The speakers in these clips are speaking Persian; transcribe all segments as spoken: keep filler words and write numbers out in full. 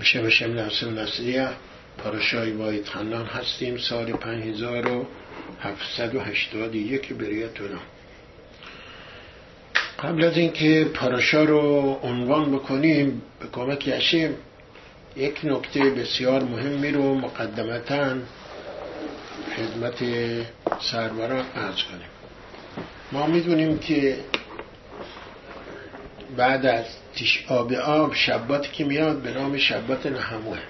شب شمل حسن نصریه پاراشای واحد خندان هستیم. سال پنج هزار و هفتصد و هشتاد و یک بریتونم. قبل از اینکه پاراشا رو عنوان بکنیم به کمک اشیم یک نکته بسیار مهمی رو مقدمتاً خدمت سروران عرض کنیم. ما میدونیم که بعد از تشعیع بآب شباتی که میاد به نام شبات نهموه،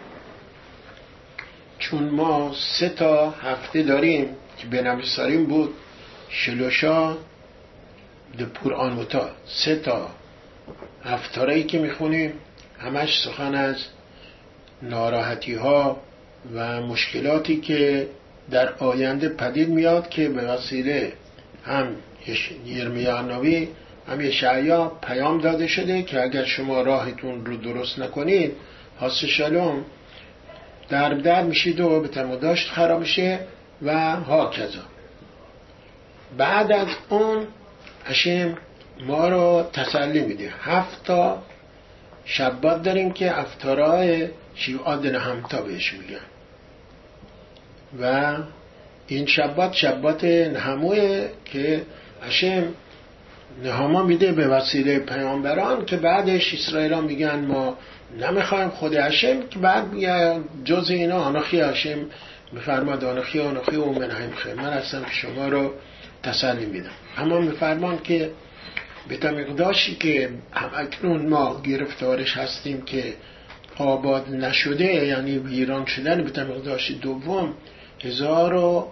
چون ما سه تا هفته داریم که به نمیساریم بود شلوشا ده پورآنوتا، سه تا هفتارهی که میخونیم همش سخن از ناراحتی ها و مشکلاتی که در آینده پدید میاد که به وسیله هم یرمیا نبی هم یشعیا پیام داده شده که اگر شما راهتون رو درست نکنید حاس شلوم در در میشید و به تمداشت خراب میشه و ها کذا. بعد از اون هشم ما رو تسلی میده. هفت تا شبات داریم که افتارای شیعاد نهمتا بهش میگن و این شبات شبات نهموه که هشم نهاما میده به وسیله پیامبران که بعدش اسرائیل میگن ما نمیخوایم خود هشم، که بعد میگه جز اینا آناخی هشم میفرماد آناخی آناخی و منهم خیر، من هستم که شما رو تسلی میدم. اما میفرمان که به تمقداشی که هم اکنون ما گرفتارش هستیم که آباد نشده، یعنی ویران شدن، به تمقداش دوم هزار و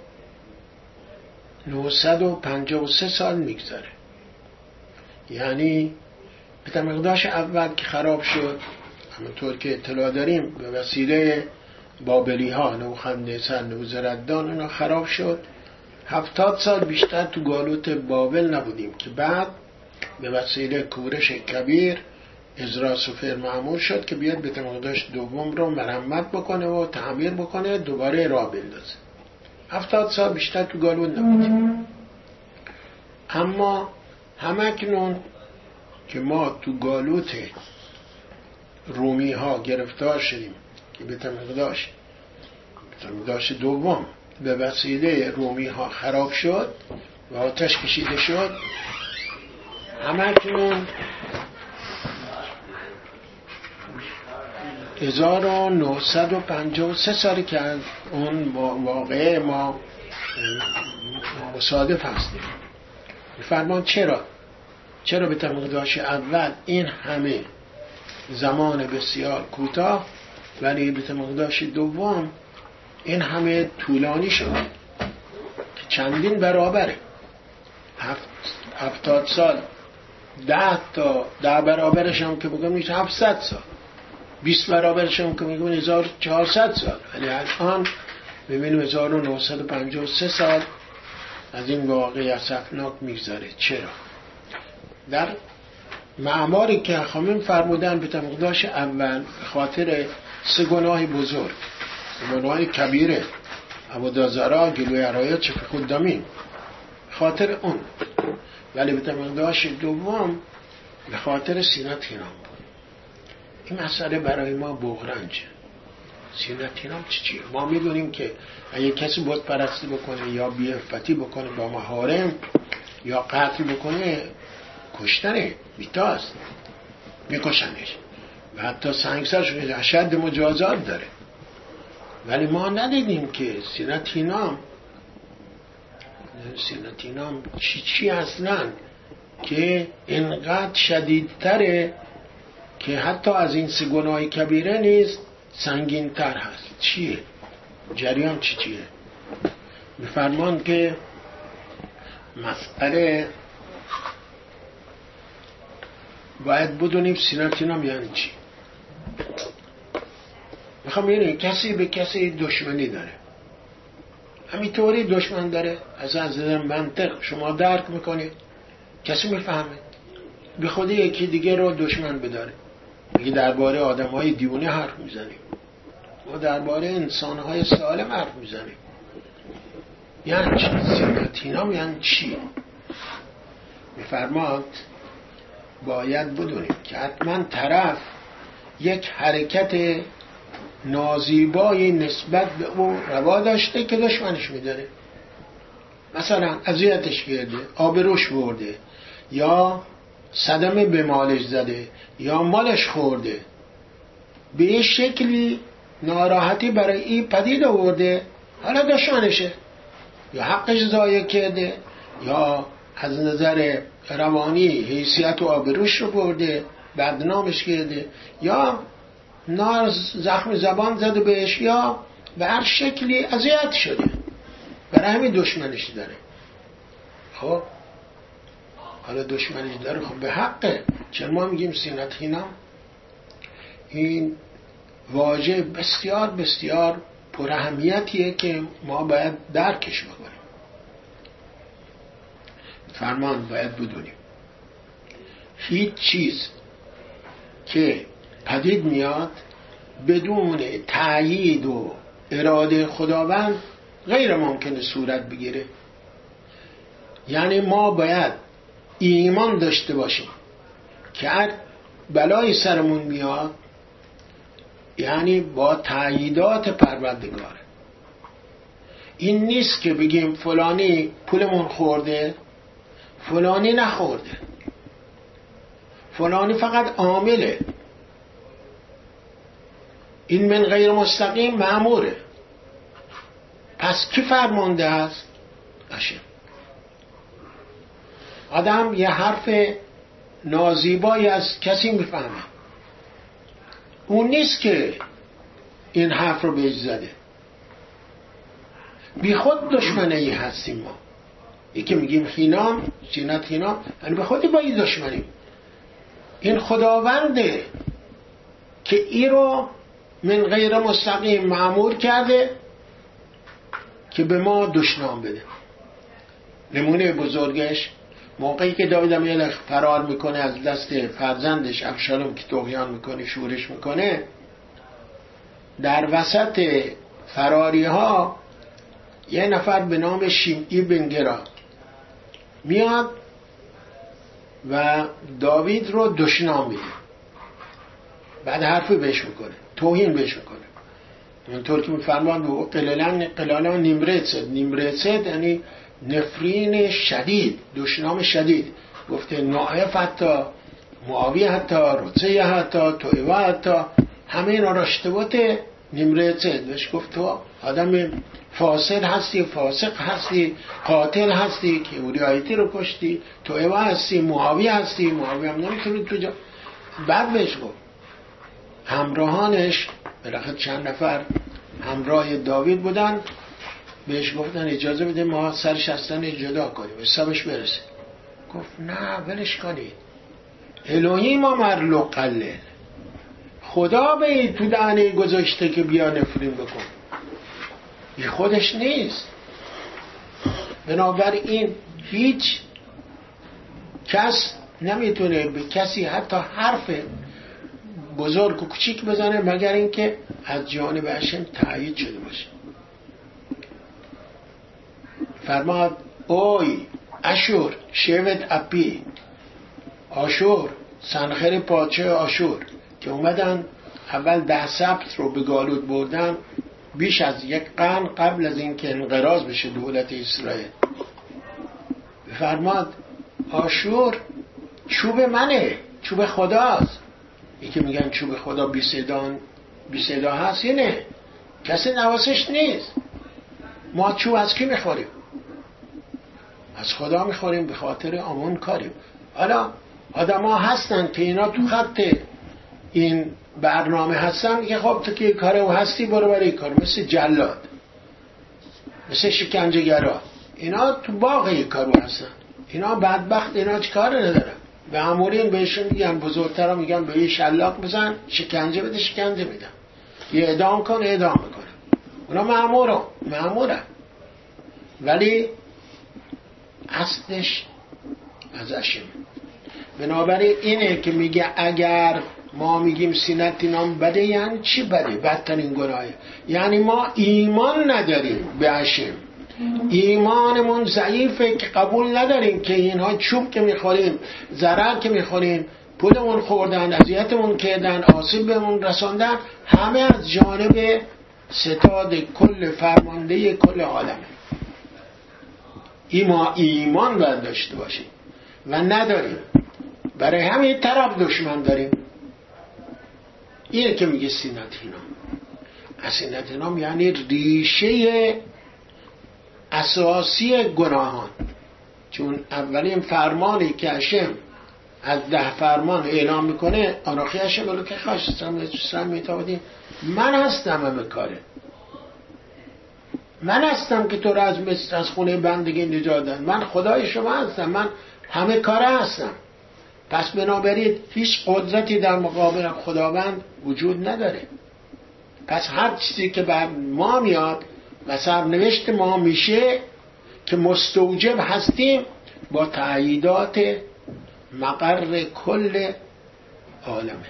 نهصد و پنجاه و سه سال میگذره. یعنی به تمقداش اول که خراب شد همونطور که اطلاع داریم به وسیله بابلی ها نوخندنصر نوزردان اونا خراب شد. هفتاد سال بیشتر تو گالوت بابل نبودیم که بعد به وسیله کورش کبیر عزرا سوفر مأمور شد که بیاد بیت المقدس دوم رو مرمت بکنه و تعمیر بکنه، دوباره راه بندازه. هفتاد سال بیشتر تو گالوت نبودیم. اما همکنون که ما تو گالوت رومی ها گرفتار شدیم که بیت المقدس بیت المقدس دوم به وسیله رومی ها خراب شد و آتش کشیده شد، همکنون هزار و نهصد و پنجاه و سه سالی که از اون واقعه ما مصادف هستیم. میفرمان چرا؟ چرا به تمقداش اول این همه زمان بسیار کوتاه ولی به تمقداش دوم این همه طولانی شد که چندین برابره. هفت هفتاد سال، ده تا ده برابرش هم که بگم میشه هفتصد سال، بیست برابرش هم که میگم هزار و چهارصد سال، ولی الان ببینیم هزار و نهصد و پنجاه و سه سال از این واقعه اسفناک میگذره. چرا؟ در معماری که خامم فرمودن به تمقداش اول خاطر سه گناه بزرگ، گناه کبیره، عبودازارا، گلوی عرایت، چه خوددامین، خاطر اون. ولی به تمقداش دوم به خاطر سینت هینام بود. این مسئله برای ما بغرنجه. سینت هینام چی چیه؟ ما میدونیم که اگه کسی بت پرستی بکنه یا بیعفتی بکنه با محارم یا قتل بکنه کشتنه، بیتاست، میکشنش و حتی سنگسرش اشد مجازات داره. ولی ما ندیدیم که سینت هینام سینت هینام چی چی اصلا که اینقدر شدیدتره که حتی از این سه گناه کبیره نیست سنگین تر هست. چیه؟ جریان چی چیه؟ میفرمان که مسئله باید بدونیم سینت هینام یعنی چی. میخوام ببینیم کسی به کسی دشمنی داره، همینطوری دشمن داره، از از منطق شما درک میکنید، کسی میفهمه، به خود یکی دیگه رو دشمن بداره. میگه درباره آدم های دیوانه حرف میزنیم، ما درباره انسان های سالم حرف میزنیم. یعنی چی؟ سینت هینام یعنی چی؟ میفرماد باید بدونیم که حتما طرف یک حرکت نازیبایی نسبت به او روا داشته که دشمنش میداره. مثلا اذیتش کرده، آبروش برده، یا صدمه به مالش زده، یا مالش خورده، به یه شکلی ناراحتی برای این پدید آورده، حالا دشمنشه، یا حقش ضایع کرده، یا از نظر روانی حیثیت و آبروش رو برده، بدنامش کرده، یا نار زخم زبان زده بهش، یا به هر شکلی اذیت شده، برای همین دشمنش داره. خب حالا دشمنش داره، خب به حقه. چون ما میگیم سینت هینا، این واژه بسیار بسیار پر اهمیتیه که ما باید درکش بکنیم. فرمان باید بدونیم هیچ چیز که پدید میاد بدون تأیید و اراده خداوند غیر ممکنه صورت بگیره. یعنی ما باید ایمان داشته باشیم که هر بلای سرمون میاد یعنی با تأییدات پروردگاره. این نیست که بگیم فلانی پولمون خورده، فلانی نخورده، فلانی فقط عامله، این من غیر مستقیم مأموره. پس کی فرمانده است؟ باشه. آدم یه حرف نازیبایی از کسی میفهمه، اون نیست که این حرف رو بهش زده. بی خود دشمنه ای هستیم ما. ای که میگیم خینام سینت خینام، یعنی به خودی با این دشمنیم. این خداونده که ای رو من غیر مستقیم مأمور کرده که به ما دشنام بده. نمونه بزرگش موقعی که داوود امیلخ فرار میکنه از دست فرزندش ابشالوم که طغیان میکنه، شورش میکنه، در وسط فراری ها یه نفر به نام شیمعی بن گرا میاد و داوید رو دشنام میده، بعد حرفی بهش میکنه، توهین بهش میکنه. اونطور که میفرمان به قلالان قلالان نیمرتسد، نیمرتسد یعنی نفرین شدید، دشنام شدید. گفته نائف حتی، معاویه حتی، رتسه حتی، تویوه حتی، همه اینا را اشتباط نیمرتسد. بهش گفت تو آدم فاسد هستی، فاسق هستی، قاتل هستی که اولی آیتی رو کشتی، تویوه هستی، معاویه هستی، معاویه هم نمیتونی تو جا. بعد بهش گفت همراهانش بالاخره چند نفر همراه داوید بودن، بهش گفتن اجازه بده ما سرش هستن جدا کنیم، حسابش برسه. گفت نه ولش کنید، الهی ما مرلو قلل، خدا به تو دهنه گذاشته که بیا نفرین بکن، این خودش نیست. بنابراین هیچ کس نمیتونه به کسی حتی حرف بزرگ و کوچیک بزنه مگر اینکه از جانب هشم تأیید شده باشه. فرماد اوی اشور شوت اپی، آشور سنخر پادشاه آشور که اومدن اول ده سبت رو به گالوت بردن، بیش از یک قرن قبل از اینکه انقراض بشه دولت اسرائیل. فرماد آشور چوب منه، چوب خداست. این که میگن چوب خدا بی صدان بی صدا هست، اینه کسی نواسش نیست. ما چوب از کی میخوریم؟ از خدا میخوریم، به خاطر آمون کاریم. حالا آدم ها هستن که اینا تو خط این برنامه هستن، میگه خب تو که کار او هستی برو برای کار، مثل جلاد، مثل شکنجهگرا، اینا تو باغ یک کارو هستن. اینا بدبخت، اینا چه کار ندارن. به امورین بهشون میگن، بزرگترها میگن به یه شلاق بزن، شکنجه بده، شکنجه میدن، یه اعدام کن، اعدام میکنه. اونا مأمورن مأمورن ولی اصلش ازشیم. بنابراین اینه که میگه اگر ما میگیم سینت نام بده، یعنی چی بده؟ بدترین گناهه. یعنی ما ایمان نداریم به هشم، ایمانمون ضعیفه که قبول نداریم که اینها چوب که میخوریم، ضرر که میخوریم، پولمون خوردن، اذیتمون کردن، آسیب بهمون رساندن، همه از جانب ستاد کل فرمانده کل عالمه. این ما ایمان باید داشته باشیم و نداریم. برای همین طرف دشمن داریم. اینه که میگه سینت هینام. سینت هینام یعنی ریشه اساسی گناهان. چون اولین فرمانی که هشم از ده فرمان اعلام میکنه، آناخی هشم ولو که خواستم سرم میتابدیم، من هستم همه کاره، من هستم که تو را از مصر از خونه بندگی نجات دادم، من خدای شما هستم، من همه کاره هستم. پس بنابراین هیچ قدرتی در مقابل خداوند وجود نداره. پس هر چیزی که بر ما میاد و سرنوشت ما میشه که مستوجب هستیم با تأییدات مقر کل عالمه.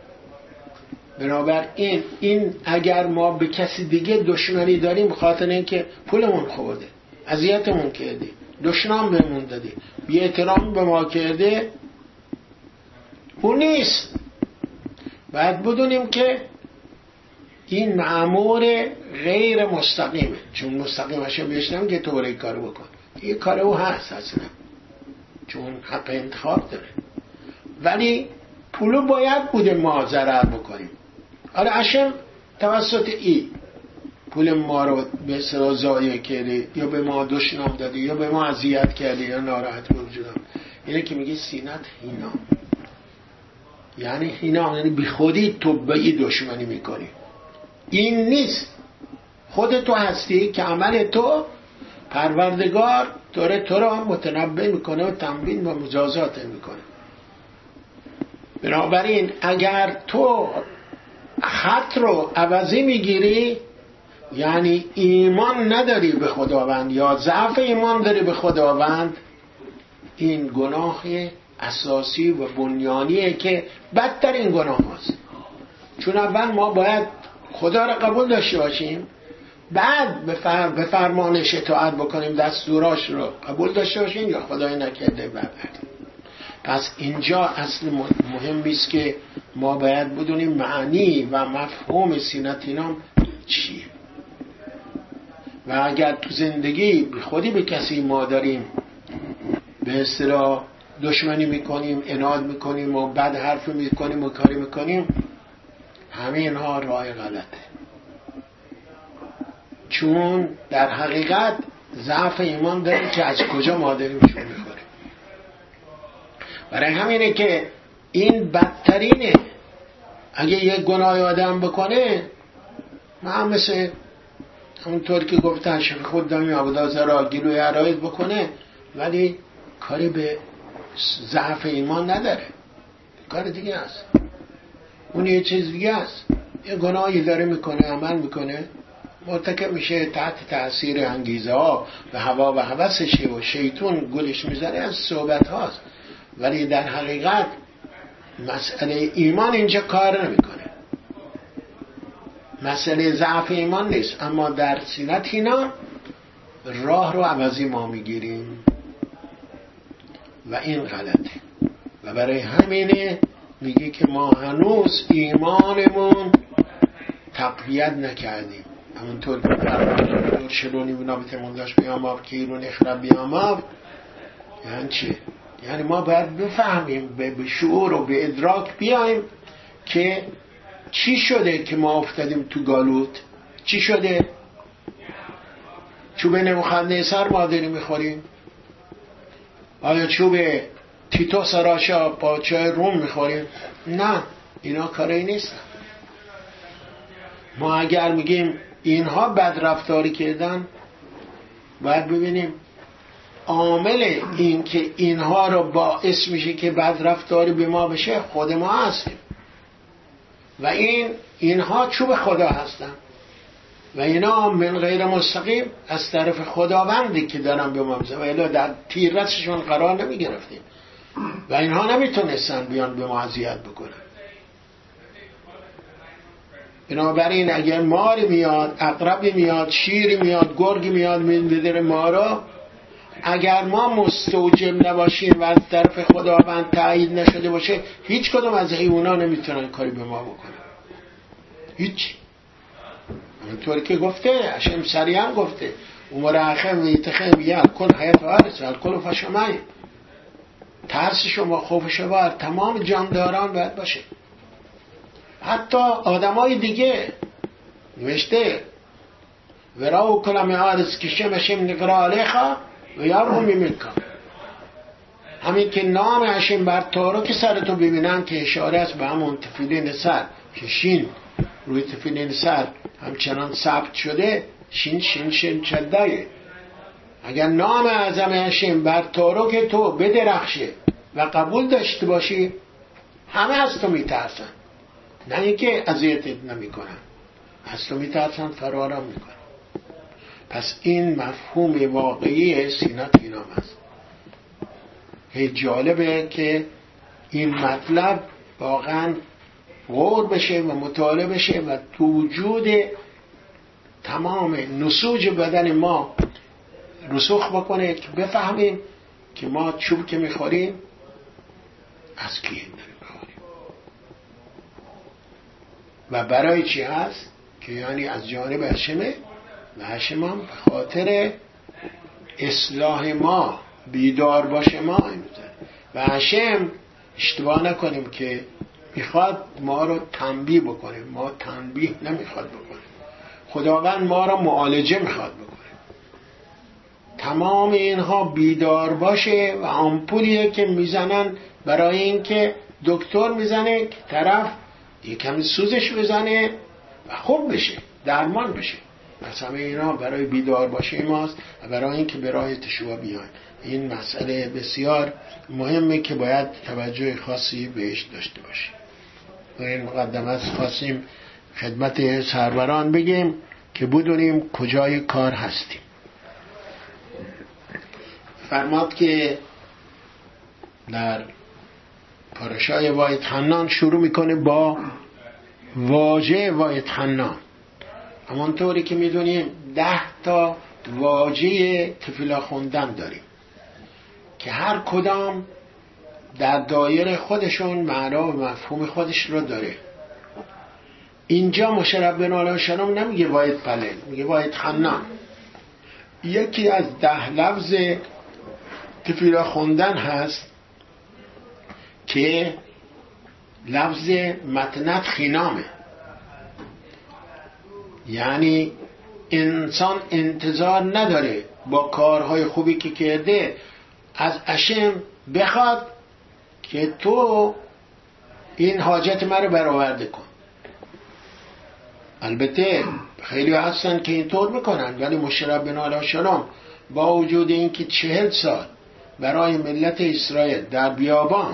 بنابراین این اگر ما به کسی دیگه دشمنی داریم بخاطر اینکه پولمون خورده، اذیتمون کرده، دشنام بهمون داده، بی احترام به ما کرده، اون نیست. باید بدونیم که این مأمور غیر مستقیمه. چون مستقیم هشه بیشترم که تو برای کار بکن، این کار او هست اصلا، چون حق انتخاب داره. ولی پولو باید بوده ما ضرر بکنیم. آره هشم توسط ای پول ما رو به سرا ضایع کرده، یا به ما دشنام داده، یا به ما اذیت کرده، یا ناراحت به وجودم. اینه که میگه سینت هینا، یعنی هینا یعنی بی خودی تو به ای دشمنی میکنی. این نیست، خود تو هستی که عمل تو پروردگار داره تو را متنبه میکنه و تنبیه و مجازات میکنه. بنابراین اگر تو خط رو عوضی میگیری، یعنی ایمان نداری به خداوند یا ضعف ایمان داری به خداوند، این گناه اساسی و بنیانیه که بدترین گناه هست. چون اول ما باید خدا را قبول داشته باشیم، بعد به فر... به فرمانش اطاعت بکنیم، دستوراش رو قبول داشته باشیم، یا خدای نکرده برگردیم. پس اینجا اصل مهمی است که ما باید بدونیم معنی و مفهوم سینت اینام چیه. و اگر تو زندگی به خودی به کسی ما داریم به اصطلاح دشمنی میکنیم، عناد میکنیم و بد حرف میکنیم و کاری میکنیم، همه اینها راه غلطه. چون در حقیقت ضعف ایمان داریم که از کجا ما داریم شروع میکنیم. برای همینه که این بدترینه. اگه یک گناه آدم بکنه، ما هم مثل همونطور که گفتن شیخ خود دامی عبدالزرا گلوی عرایز بکنه، ولی کاری به ضعف ایمان نداره، کار دیگه است. اون یه چیز دیگه است. یه گناهی داره میکنه، عمل میکنه، مرتکب میشه، تحت تأثیر انگیزه ها و هوا و هوسشه و شیطون گلش میزنه، از صحبت هاست. ولی در حقیقت مسئله ایمان اینجا کار نمیکنه، مسئله ضعف ایمان نیست. اما در سینت هینا راه رو عوضی ما میگیریم و این غلطه. و برای همینه میگه که ما هنوز ایمانمون تقویت نکردیم. همونطور که فرمانده شلونی و نابطمون داشت بیاماب که ایرون اخرب بیاماب، یعنی چه؟ یعنی ما باید بفهمیم، به شعور و به ادراک بیایم که چی شده که ما افتادیم تو گالوت. چی شده؟ چوب نبوخذنصر ما داریم میخوریم؟ آیا چوب تیتو سراشا پادشاه روم میخوریم؟ نه، اینا کاری نیست. ما اگر میگیم اینها بد رفتاری کردن، باید ببینیم عامل این که اینها رو باعث میشه که بد رفتاری به ما بشه خود ما هستیم و این اینها چوب خدا هستن و اینا من غیر مستقیم از طرف خداوندی که دارن به ما میزن و الا در تیررسشون قرار نمی گرفتیم و اینها نمیتونستن بیان به ما اذیت بکنن. بنابراین اگر ماری میاد، عقربی میاد، شیری میاد، گرگی میاد میدره ما را، اگر ما مستوجب نباشیم و از طرف خداوند تایید نشده باشه، هیچ کدوم از حیونا نمیتونن کاری به ما بکنن. هیچ. همونطور که گفته هشم سریعا گفته امور اخم ویتخم یه کل حیات وارس و کل فشمای. ترس شما، خوف شما تمام جانداران باید باشه. حتی آدمای دیگه نوشته وراو کلم عارض کشم اشم نقرا علیخا و یارو میمکن. همین که نام اشم بر تارو که سرتو ببینن که اشاره است به همون تفیلین سر که شین روی تفیلین سر همچنان ثبت شده، شین شین شین چدایه. اگر نام اعظم اشم بر تارو که تو بدرخشه و قبول داشته باشی، همه از تو میترسن، نه اینکه اذیتت نمیکنن، از تو میترسن، فرارم میکنن. پس این مفهوم واقعی سینات اینام است. هی جالبه که این مطلب واقعا غور بشه و مطالعه بشه و تو وجود تمام نسوج بدن ما رسوخ بکنه که بفهمیم که ما چوب که میخوریم از کی داریم میخوریم و برای چی هست، که یعنی از جانب هشمه و هشم هم به خاطر اصلاح ما، بیدار باشه ما میزنه. و هشم اشتباه نکنیم که میخواد ما رو تنبیه بکنه، ما تنبیه نمیخواد بکنه. خداوند ما رو معالجه میخواد بکنه. تمام اینها بیدار باشه و آمپولیه که میزنن برای اینکه دکتر میزنه که طرف یکم سوزش بزنه و خوب بشه، درمان بشه. پس همه اینا برای بیدار باشه ماست و برای اینکه به راه تشوع بیان. این مسئله بسیار مهمه که باید توجه خاصی بهش داشته باشیم. و این مقدمه است خواستیم خدمت سروران بگیم که بدونیم کجای کار هستیم. فرماد که در پارشای واحد حنان شروع میکنه با واژه واحد حنان. همانطوری که میدونیم ده تا واژه تفیلا خوندن داریم که هر کدام در دایره خودشون معنا و مفهوم خودش رو داره. اینجا مشرف بن علیه نمیگه واحد پله، میگه واحد حنان. یکی از ده لفظ تفیلا خوندن هست که لفظ متنت خینامه، یعنی انسان انتظار نداره با کارهای خوبی که کرده از هشم بخواد که تو این حاجت من رو برآورده کن. البته خیلی هستن که اینطور میکنن، ولی مشرف بن علیه با وجود این که چهل سال برای ملت اسرائیل در بیابان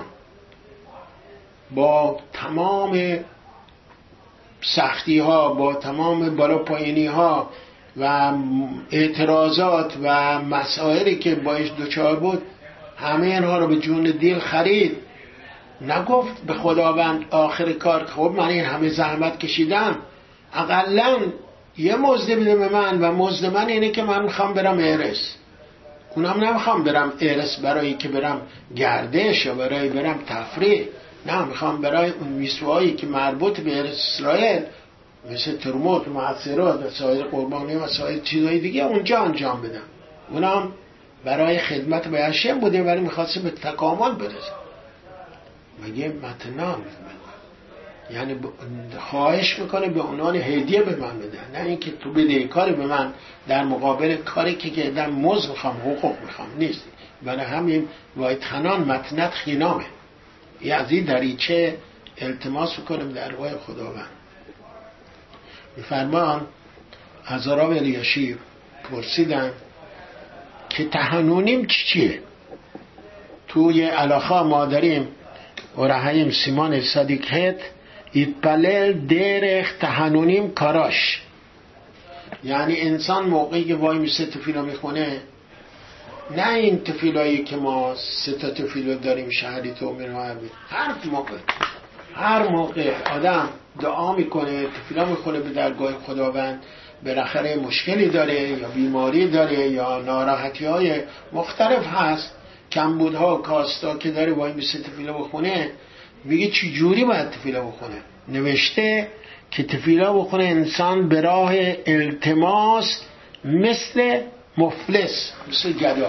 با تمام سختی ها، با تمام بالا پایینی ها و اعتراضات و مسائلی که باش دچار بود، همه اینها رو به جون دل خرید. نگفت به خداوند آخر کار خب من این همه زحمت کشیدم، اقلاً یه مزد بده به من و مزد من اینه که من میخوام برم ارس. اونم نمیخوام برم ارس برای که برم گردش یا برای برم تفریح، نه، میخوام برای اون میسوایی که مربوط به ارس اسرائیل مثل ترموت و معصرات و سایر قربانی و سایر چیزهای دیگه اونجا انجام بدم. اونم برای خدمت به هشم بوده، ولی میخواسته به تکامل برسه. مگه متنام یعنی خواهش میکنه به عنوان هدیه به من بده، نه اینکه تو بده کاری به من در مقابل کاری که کردم مزد میخوام، حقوق میخوام، نیست. برای همین واحد حنان متنت خینامه، یه از این دریچه التماس میکنم در روی خداوند. میفرمان از عرب الیشیب پرسیدن که تحنونیم چی چیه؟ توی علاقه ما داریم ورحیم سیمان صدیقت ایتپلل درخ تحنونیم کاراش، یعنی انسان موقعی که وای میسه تفیلا میخونه، نه این تفیلایی که ما سه تا تفیلا داریم شهری تو میرویم، هر موقع هر موقع آدم دعا میکنه، تفیلا میخونه به درگاه خداوند، بالاخره مشکلی داره یا بیماری داره یا ناراحتی های مختلف هست، کمبودها و کاستا که داره وای میسه تفیله بخونه، میگه چی جوری باید تفیله بخونه. نوشته که تفیله بخونه انسان به راه التماس مثل مفلس، مثل گدا.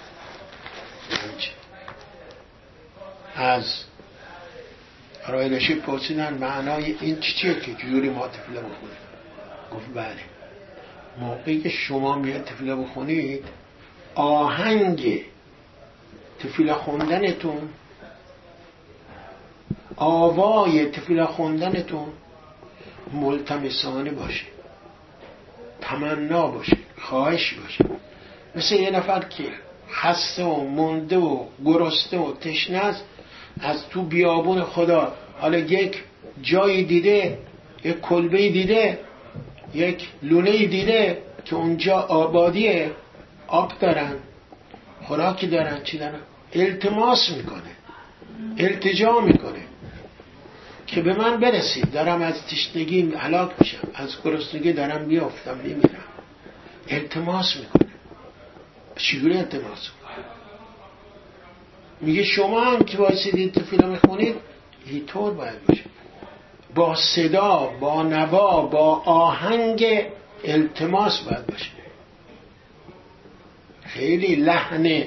از آرای رشید پرسیدن معنای این چی چیه که جوری ما تفیله بخونیم؟ گفت بله، موقعی که شما میاد تفیله بخونید آهنگ تفیله خوندنتون، آوای تفیله خوندنتون ملتمسانه باشه، تمنا باشه، خواهش باشه. مثل یه نفر که خسته و مونده و گرسنه و تشنه است، از تو بیابون خدا حالا یک جایی دیده، یک کلبه‌ای دیده، یک لونه‌ای دیده که اونجا آبادیه، آب دارن، خوراکی دارن، چی دارن، التماس میکنه، التجا میکنه که به من برسید، دارم از تشنگی هلاک میشم، از گرسنگی دارم میافتم میمیرم. التماس میکنه. چجوری التماس میکنه؟ میگه شما هم که وایسیدید تفیله میخونید اینطور باید باشه، با صدا، با نوا، با آهنگ التماس باید باشه. خیلی لحن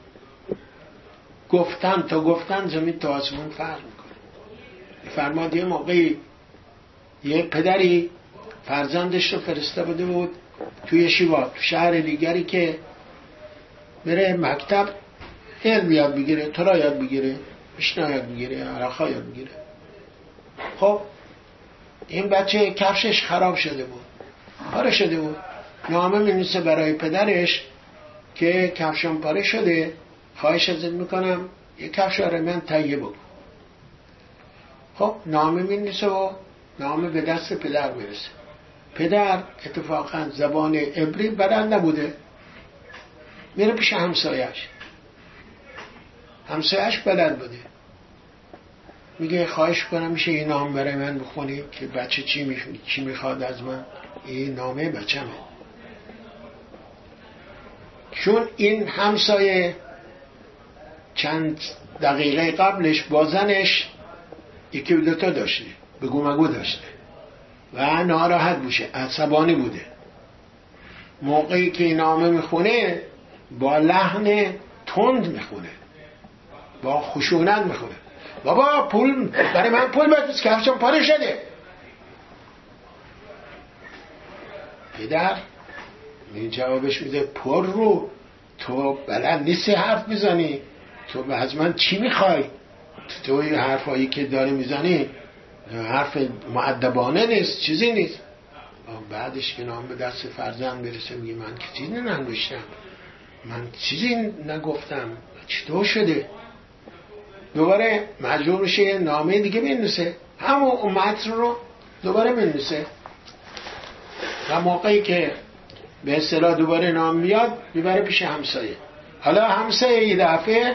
گفتن تا گفتن زمین تا آسمون فرق میکنه. فرماد یه موقعی یه پدری فرزندش رو فرسته بوده بود توی شیوا، تو شهر دیگری که بره مکتب علم یاد بگیره، ترا یاد بگیره، مشنا یاد بگیره، عرقا یاد بگیره. خب این بچه کفشش خراب شده بود، پاره شده بود، نامه می‌نویسه برای پدرش که کفشم پاره شده، خواهش ازت میکنم یه کفش رو من تهیه بکن. خب نامه می‌نویسه و نامه به دست پدر میرسه. پدر اتفاقا زبان عبری بلد نبوده، میره پیش همسایش، همسایش بلد بوده، میگه خواهش کنم میشه این نام برای من بخونی که بچه چی می... چی میخواد از من، این نامه بچمه. چون این همسایه چند دقیقه قبلش با زنش یکی و دوتا داشته، بگو مگو داشته و ناراحت بوده، عصبانی بوده. موقعی که این نامه میخونه با لحن تند میخونه، با خشونت میخونه. بابا پول برای من پول بفرست، کفشم پاره شده. پدر این جوابش میده پر رو، تو بلد نیستی حرف میزنی، تو از من چی میخوای؟ تو این حرفایی که داری میزنی حرف مؤدبانه نیست، چیزی نیست. بعدش که نام به دست فرزند برسه میگه من که چیزی ننوشتم، من چیزی نگفتم، چطور شده؟ دوباره مجبور میشه یه نامه دیگه بنویسه، همون متن رو دوباره بنویسه. و موقعی که به اصطلاح دوباره نام میاد میبره پیش همسایه. حالا همسایه یه دفعه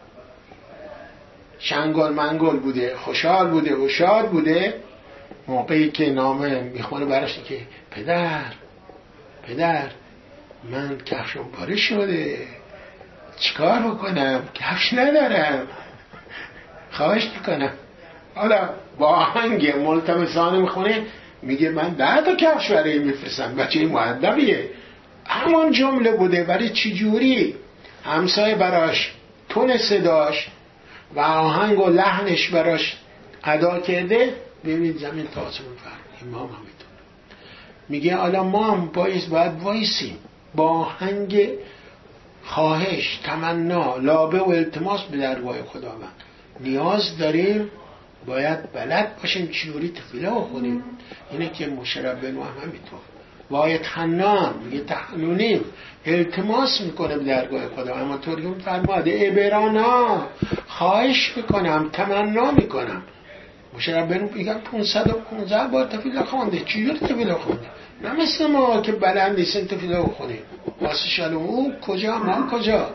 شنگل منگل بوده، خوشحال بوده و شاد بوده. موقعی که نامه میخونه براش که پدر پدر من کفشم پاره شده، چیکار بکنم؟ کفش ندارم، خواهش میکنم. حالا با آهنگ ملتمسانه میخونه، میگه من ده تا کفش برای میفرستم، بچه مؤدبیه. همون جمله بوده ولی چی جوری همسایه براش تون صداش و آهنگ و لحنش براش ادا کرده. ببینید زمین تا آسمون فرق. امام هم میتونه میگه حالا ما هم باید باید وایسیم با آهنگ خواهش، تمنا، لابه و التماس به درگاه خداوند. نیاز داریم، باید بلد باشیم چجوری تفیله بخونیم. اینه که مشرب بنو هم همینطور باید حنان میگه تحنونیم، التماس میکنه به درگاه خدا. اما طوریون فرماده ابرانا، خواهش میکنم، تمنا میکنم. مشرب بنو میگن پونصد و پونزده بار تفیله خونده. چجوری تفیله خونده؟ نه مثل ما که بلد نیستیم تفیله بخونیم. واسه شلوم او کجا ما کجا.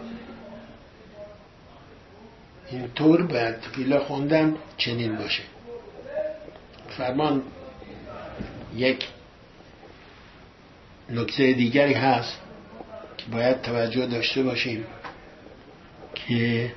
اینطور باید تفیله خوندن چنین باشه. فرمان یک نکته دیگری هست که باید توجه داشته باشیم که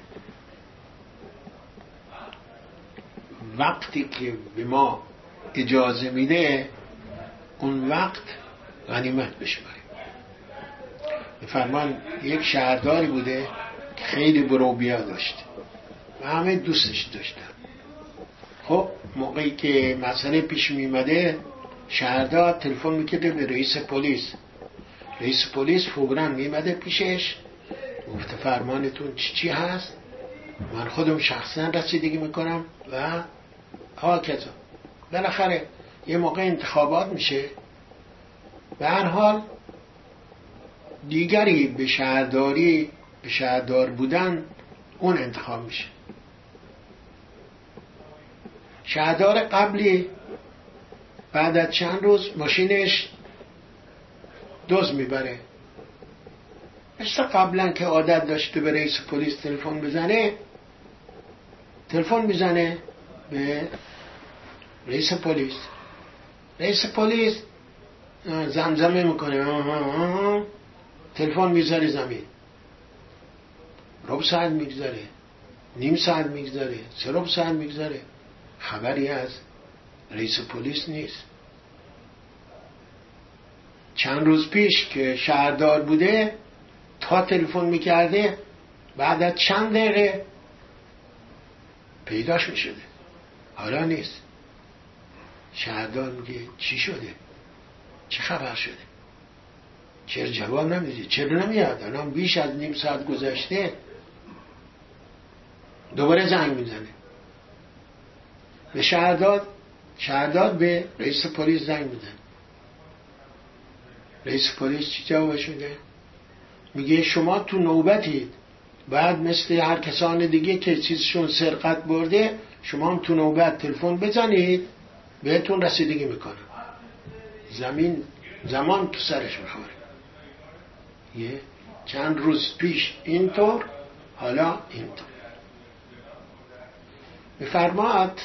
وقتی که به ما اجازه میده اون وقت غنیمت بشماریم. فرمان یک شهرداری بوده که خیلی بروبیا داشت و همه دوستش داشتن. خب موقعی که مسئله پیش میمده شهردار تلفن میکرده به رئیس پلیس. رئیس پلیس فوراً میمده پیشش، گفته فرمانتون چی چی هست، من خودم شخصا رسیدگی میکنم و ها کذا. بالاخره یه موقع انتخابات میشه، به هر حال دیگری به شهرداری به شهردار بودن اون انتخاب میشه. شهردار قبلی بعد از چند روز ماشینش دزد میبره. مثل قبلا که عادت داشته به رئیس پلیس تلفن بزنه، تلفن میزنه به رئیس پلیس. رئیس پلیس زمزمه میکنه، تلفن میذاره زمین. ربع ساعت میگذره، نیم ساعت میگذره، سه ربع ساعت میگذره، خبری از رئیس پلیس نیست. چند روز پیش که شهردار بوده تا تلفن میکرده، بعد از چند دقیقه پیداش میشده، حالا نیست. شهردار میگه چی شده؟ چه خبر شده؟ چرا جواب نمیدی؟ چرا نمیاد؟ الان بیش از نیم ساعت گذشته. دوباره زنگ میزنه به شهردار. شهردار به رئیس پلیس زنگ میزنه. رئیس پلیس چی جوابش میده؟ میگه شما تو نوبتید، بعد مثل هر کسان دیگه که چیزشون سرقت برده شما هم تو نوبت تلفن بزنید بهتون رسیدگی میکنم. زمین زمان تو سرش میخوره. یه چند روز پیش اینطور، حالا اینطور. میفرماد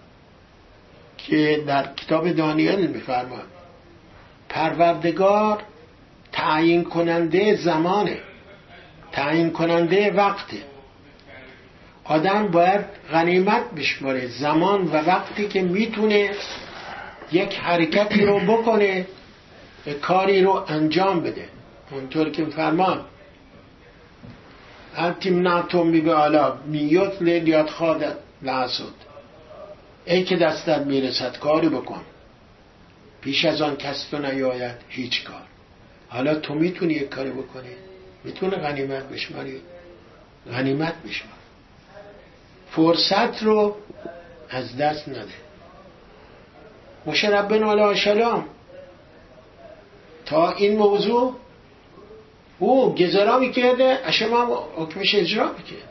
که در کتاب دانیل میفرماد پروردگار تعیین کننده زمانه، تعیین کننده وقته. آدم باید غنیمت بشماره زمان و وقتی که میتونه یک حرکتی رو بکنه، کاری رو انجام بده. اونطور که فرمان انتیم ناتوم بی به علا میوت لیلیات خادت لحظد، ای که دستت میرسد کاری بکن، پیش از آن کس تو نیاید هیچ کار. حالا تو میتونی یک کاری بکنی، میتونه غنیمت بشماری، غنیمت بشمار. فرصت رو از دست نده. موسی ربنا علیه السلام تا این موضوع او گذرا میکرده، اشم هم حکمش اجرا میکرده.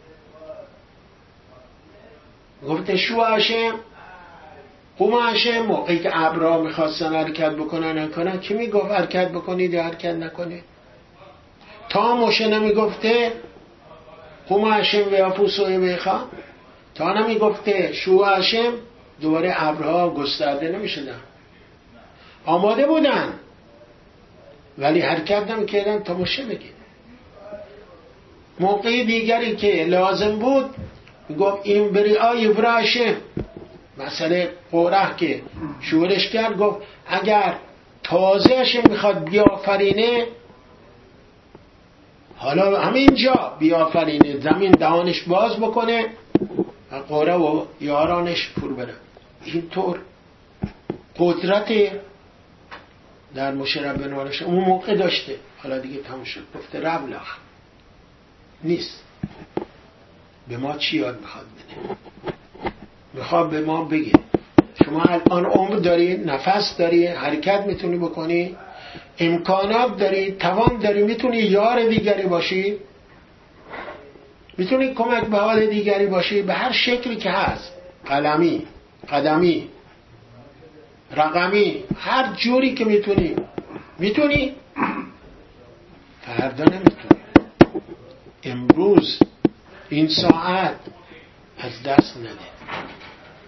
گفته شو هاشم قوم هاشم. موقعی که ابرها میخواستن حرکت بکنن نکنن، کی میگفت حرکت بکنید یا حرکت نکنید؟ تا موشه نمیگفته قوم هاشم و یافوسوی بیخوا، تا نمیگفته شو هاشم، دوباره ابرها گسترده نمیشدن. آماده بودن ولی حرکت نمیکردن تا موشه بگید. موقع دیگری که لازم بود گفت این بری آی براشم. مسئله قرح که شورش کرد، گفت اگر تازهش میخواد بیافرینه، حالا همینجا بیافرینه، زمین دهانش باز بکنه و قرح و یارانش پر بره. اینطور قدرت در موسی ربنا علیه اون موقع داشته. حالا دیگه تموم شد. گفته ربلخ نیست. به ما چی یاد میخواد بده؟ میخواد به ما بگه شما الان عمر داری، نفس داری، حرکت میتونی بکنی، امکانات داری، توان داری، میتونی یار دیگری باشی، میتونی کمک به حال دیگری باشی به هر شکلی که هست، قلمی، قدمی، رقمی، هر جوری که میتونی میتونی. فردا نمیتونی. امروز این ساعت از دست نده.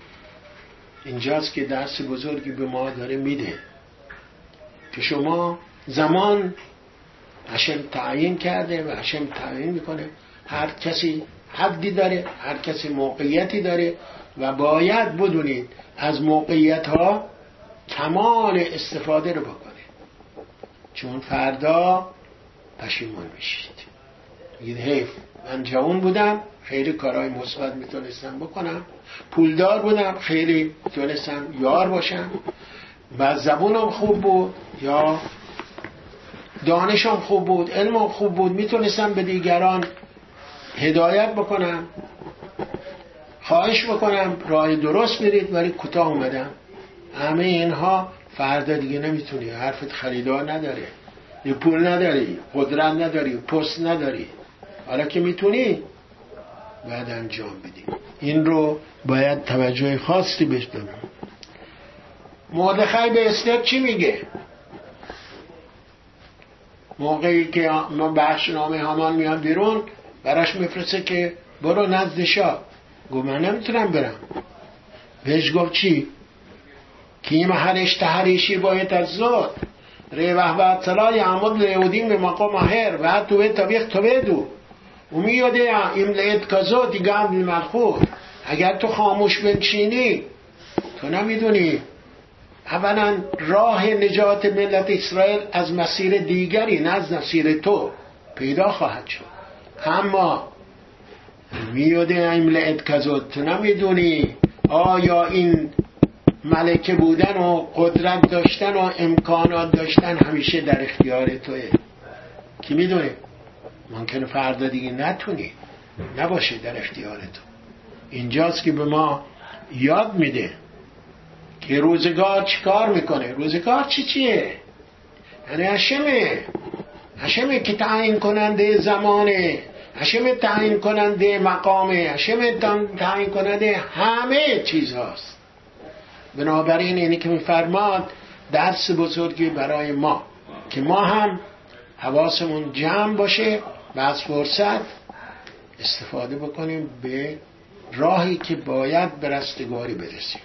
اینجاست که درس بزرگی به ما داره میده که شما زمان هشم تعیین کرده و هشم تعیین میکنه. هر کسی حدی داره، هر کسی موقعیتی داره و باید بدونید از موقعیت ها کمال استفاده رو بکنه، چون فردا پشیمون میشید. میگید حیف من جوان بودم خیلی کارهای مثبت میتونستم بکنم، پولدار بودم خیلی میتونستم یار باشم و زبونم خوب بود یا دانشم خوب بود، علمم خوب بود، میتونستم به دیگران هدایت بکنم، خواهش بکنم راه درست برید، ولی کوتاه اومدم. همه اینها فردا دیگه نمیتونی، حرفت خریدار نداره، یه پول نداری، قدرت نداری، پست نداری، حالا که میتونی باید انجام بدی. این رو باید توجه خاصی بهش بدیم. مردخای به استر چی میگه؟ موقعی که ما بخش نامه هامان میان بیرون براش میفرسته که برو نزد شاه. گفت من نمیتونم برم. بهش گفت چی؟ کیم هرش تحریشی باید از زود ریوه و اطلاعی عمد لیودیم به مقام هر و تو به طبیق تو بدو امیده این لید کازو دیگه هم ملخود. اگر تو خاموش بنشینی تو نمیدونی اولا راه نجات ملت اسرائیل از مسیر دیگری نه از مسیر تو پیدا خواهد شد. اما میاده این لید کازو تو نمیدونی آیا این ملکه بودن و قدرت داشتن و امکانات داشتن همیشه در اختیار توه؟ کی میدونه؟ ممکنه فردا دیگه نتونی، نباشه در اختیار تو. اینجاست که به ما یاد میده که روزگار چی کار میکنه. روزگار چی چیه؟ یعنی هشمه هشمه که تعیین کننده زمانه، هشمه تعیین کننده مقامه، هشمه تعیین کننده همه چیز هاست. بنابراین اینی که میفرماد درس بزرگی برای ما که ما هم حواسمون جمع باشه و از فرصت استفاده بکنیم به راهی که باید به رستگاری برسیم.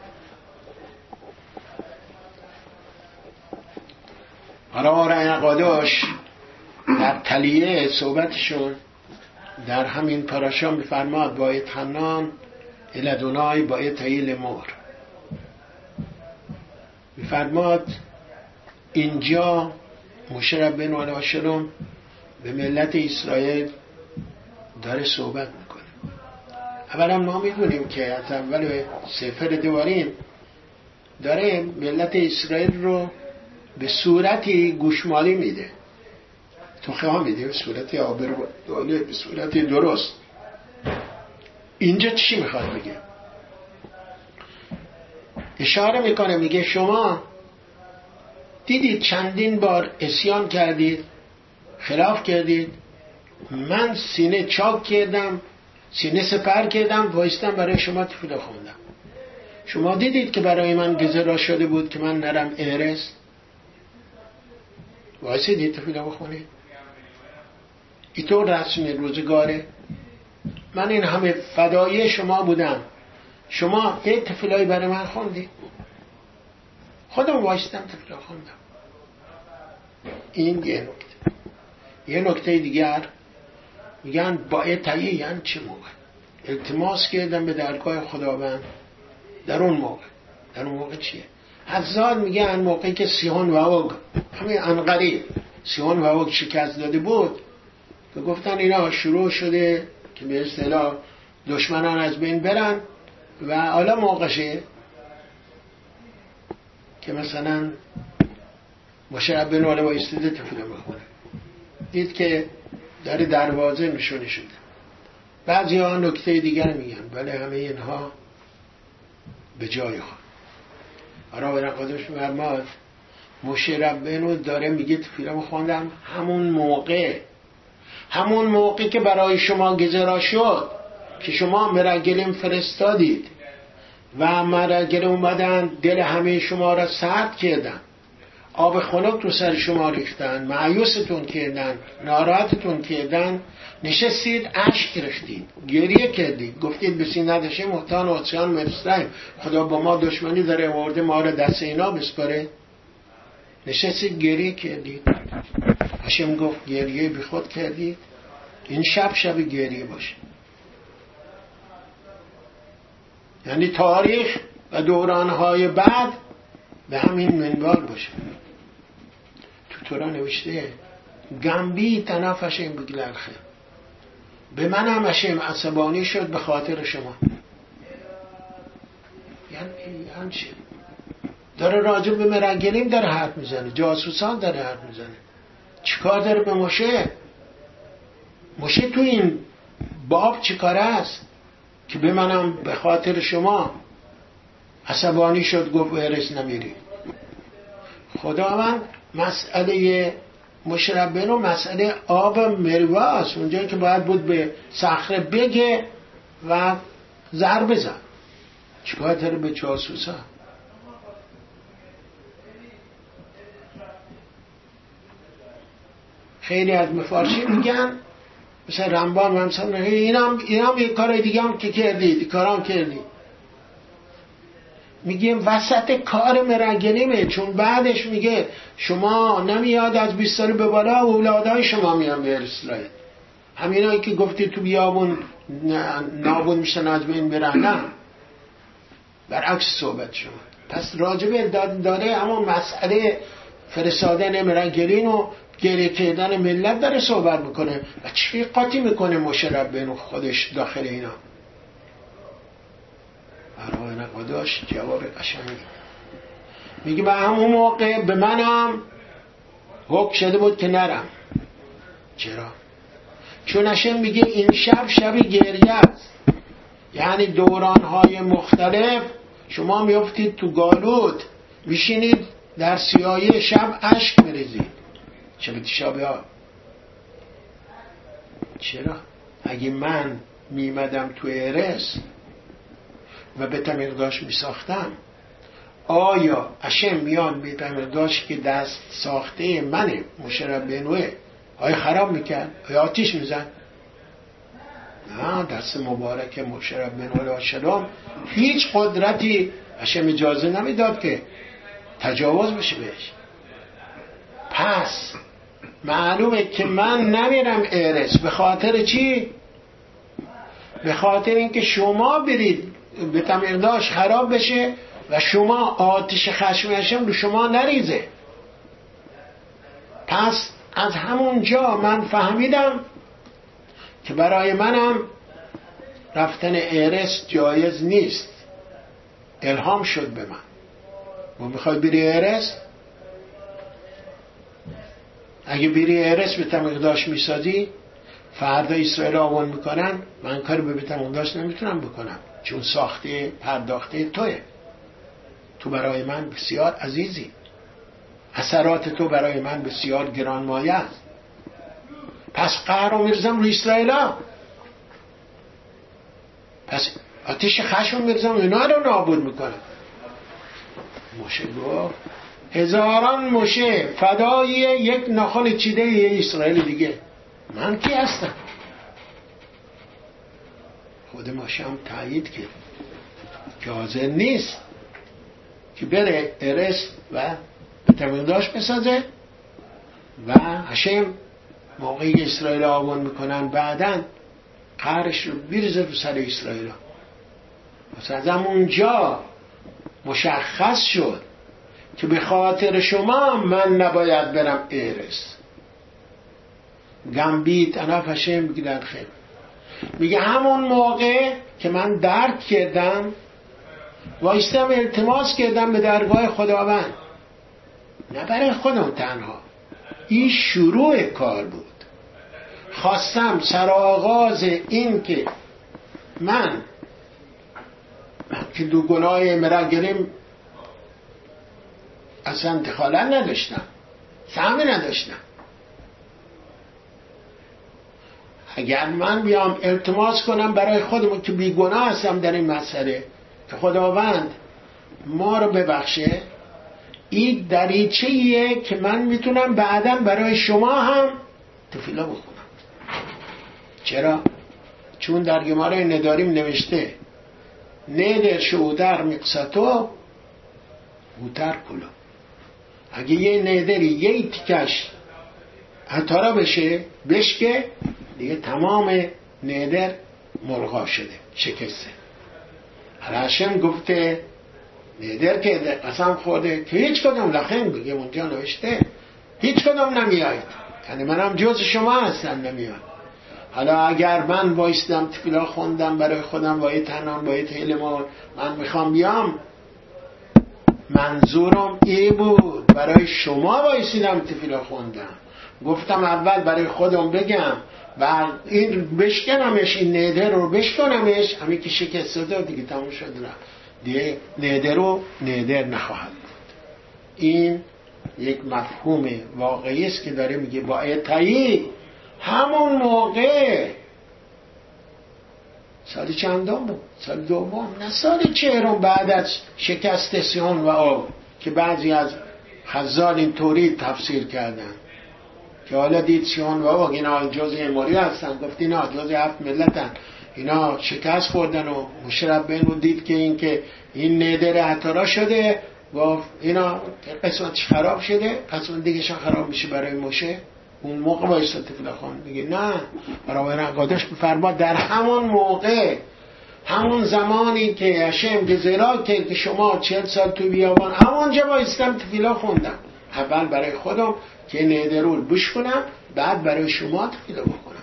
حالا رنقاداش در تلیه صحبتشون در همین پراشا میفرماد باید حنان الادونای باید تایل مور. میفرماد اینجا موشه ربنا علیه السلام به ملت اسرائیل داره صحبت میکنه. اولا ما میدونیم که از اول سفر دواریم داره ملت اسرائیل رو به صورتی گوشمالی میده، توخه ها میده به صورتی آبروداله، به صورتی درست. اینجا چی میخواد بگه؟ اشاره میکنه میگه شما دیدید چندین بار عصیان کردید، خلاف کردید، من سینه چاک کردم، سینه سپر کردم، وایستم برای شما تفیله خوندم. شما دیدید که برای من گذرا شده بود که من نرم ارس، وایستید تفیله بخونید. اینطور رسم روزگاره. من این همه فدایی شما بودم، شما یک تفیلایی برای من خوندید، خودم وایستم تفیله خوندم. این یه نکته. یه نکته دیگر میگن باید تایید یعنی چه موقع؟ التماس کردم به درگاه خداوند در اون موقع. در اون موقع چیه؟ حضرت میگن موقعی که سیحون و اوگ همین انقریب سیحون و اوگ شکست داده بود که گفتن اینا شروع شده که به اصطلاح دشمنان از بین برن و حالا موقعشه که مثلا مشرب بن واله با استیده تفیله بخونه. دید که در دروازه نشونه شده. بعضی ها نکته دیگر میگن ولی همه اینها به جای خود. آرا و رقادش مرماد مشرب بنو داره میگه تفیله بخوندم همون موقع همون موقع که برای شما گذرا شد که شما مرگلم فرستادید و مرگل اومدن دل همه شما را سرد کردن، آب خنک رو سر شما ریختن، مایوستون کردن، ناراحتتون کردن، نشستید اشک ریختید، گریه کردید، گفتید بسی ندشه محتان آسیان مرسریم، خدا با ما دشمنی داره آورده ما را دست اینا بسپاره. نشستید گریه کردید. هاشم گفت گریه بی خود کردید، این شب شب گریه باشه. یعنی تاریخ و دورانهای بعد به همین منوال باشه. تو تورا نوشته گنبی تنف هاشم بگلر خیر، به من هم هاشم عصبانی شد به خاطر شما. یعنی همچه داره راجع به مرگلیم داره حرف میزنه، جاسوسان داره حرف میزنه. چیکار داره به موشه؟ موشه تو این باب چیکار است که به منم به خاطر شما عصبانی شد گفت ارث نمیری؟ خداوند مسئله مشربینو مسئله آب مرواست، اونجایی که باید بود به صخره بگه و ضرب بزن. چیکار داره به جاسوسا؟ خیلی از مفارشی میگن مثلا رمبان و مثلا اینم اینم یک کار دیگه هم که کردید، کارام کردید. میگیم وسط کار مرگلیمه، چون بعدش میگه شما نمیاد از بیست سال به بالا اولادای شما میان به اسرائیل. همینایی که گفتی تو بیابون نابود میشن از بین برن، نه، برعکس صحبت شما. پس راجبه داره اما مسئله فرستادن مرگلین و گریه کردن ملت داره صحبت میکنه و چی قاطی میکنه مشربین خودش داخل اینا. برای نقاداش جواب قشنگی میگه به همون موقع به منم حکم شده بود که نرم. چرا؟ چون هاشم میگه این شب شب گریه است، یعنی دورانهای مختلف شما میافتید تو گالود میشینید در سیاهی شب اشک میریزید. شب تشابه ها. چرا؟ اگه من میمدم تو ارس و به تمیقداش میساختم، آیا هاشم میان به تمیقداش که دست ساخته منه مشربینوه آیا خراب میکرد؟ آیا آتیش میزن؟ نه، دست مبارک مشربینوه شلام هیچ قدرتی هاشم اجازه نمیداد که تجاوز بشه بهش. پس معلومه که من نمیرم ارس. به خاطر چی؟ به خاطر اینکه شما برید به تمیقداش خراب بشه و شما آتش خشم هاشم رو شما نریزه. پس از همون جا من فهمیدم که برای منم رفتن ارس جایز نیست. الهام شد به من، ما میخوای بری ارس؟ اگه بری ارس به تمیقداش میسازی، فردا اسرائیل آوان میکنن، من کاری به تمیقداش نمیتونم بکنم چون ساخته پرداخته توه. تو برای من بسیار عزیزی، اثرات تو برای من بسیار گرانمایه است. پس قهر رو میرزم روی اسرائیلا، پس آتش خشم میرزم اینا رو نابود میکنم. موشه گفت هزاران موشه فدای یک ناخن چیده یه اسرائیل دیگه، من کی هستم؟ خود موشه هم تایید کرد که حاضر نیست که بره ارس و به تمیقداش بسازه و هاشم موقعی اسرائیل آوان میکنن بعدن قهرش رو بیرزه رو سر اسرائیل. پس از همونجا مشخص شد که به خاطر شما من نباید برم ارس. گنبید انف هاشم بگیدن خیلی. میگه همون موقع که من درک کردم وایستم التماس کردم به درگاه خداوند، نه برای خودم تنها، این شروع کار بود. خواستم سرآغاز این که من که دو گناه مرگلیم اصلا دخالت نداشتم، سهمی نداشتم. اگر من بیام التماس کنم برای خودم که بیگناه هستم در این مسئله که خداوند ما رو ببخشه، این دریچه‌ایه که من میتونم بعداً برای شما هم تفیلا بخونم. چرا؟ چون در گماره نداریم نوشته ندر شودر مقصتو بوتر کلو. اگه یه نهدری یه تیکش عطارا بشه بشکه دیگه تمام نهدر ملغا شده، شکسته. هشم گفته نهدر که قسم خورده که هیچ کدوم لخن بگه اونجا نوشته هیچ کدوم نمیاید، یعنی منم جز شما هستم نمیاد. حالا اگر من وایستم تفیلا خوندم برای خودم وای تنان وای علم من میخوام بیام، منظورم ای بود برای شما وایسیدم تفیلا خوندم، گفتم اول برای خودم بگم و این بشکنمش، این نهدر رو بشکنمش، همین که شکست داد دیگه تموم شد را دیگه نهدر رو نهدر نخواهد بود. این یک مفهوم واقعی است که داره میگه با اتایی همون موقع سال چندم بود؟ سال دوم، نه سال چهارم بعد از شکست سیون و آب که بعضی از خزال این طوری تفسیر کردن که حالا دید سیون و آب اینا جز اموری هستن، گفت اینا جز هفت ملتن، اینا شکست خوردن و مشرب بین رو دید که این که این نهدر عطارا شده و اینا قسمت خراب شده، قسمت دیگه شان خراب میشه برای موشه. اون موقع با استفاده خان میگه نه، برای رقادش بفرماد در همون موقع، همون زمانی که هشم گزیرا که شما چهل سال تو بیابان همونجا با اسلام تفیلا خوندم، اول برای خودم که نهدرول بش کنم، بعد برای شما تفیلا بکنم.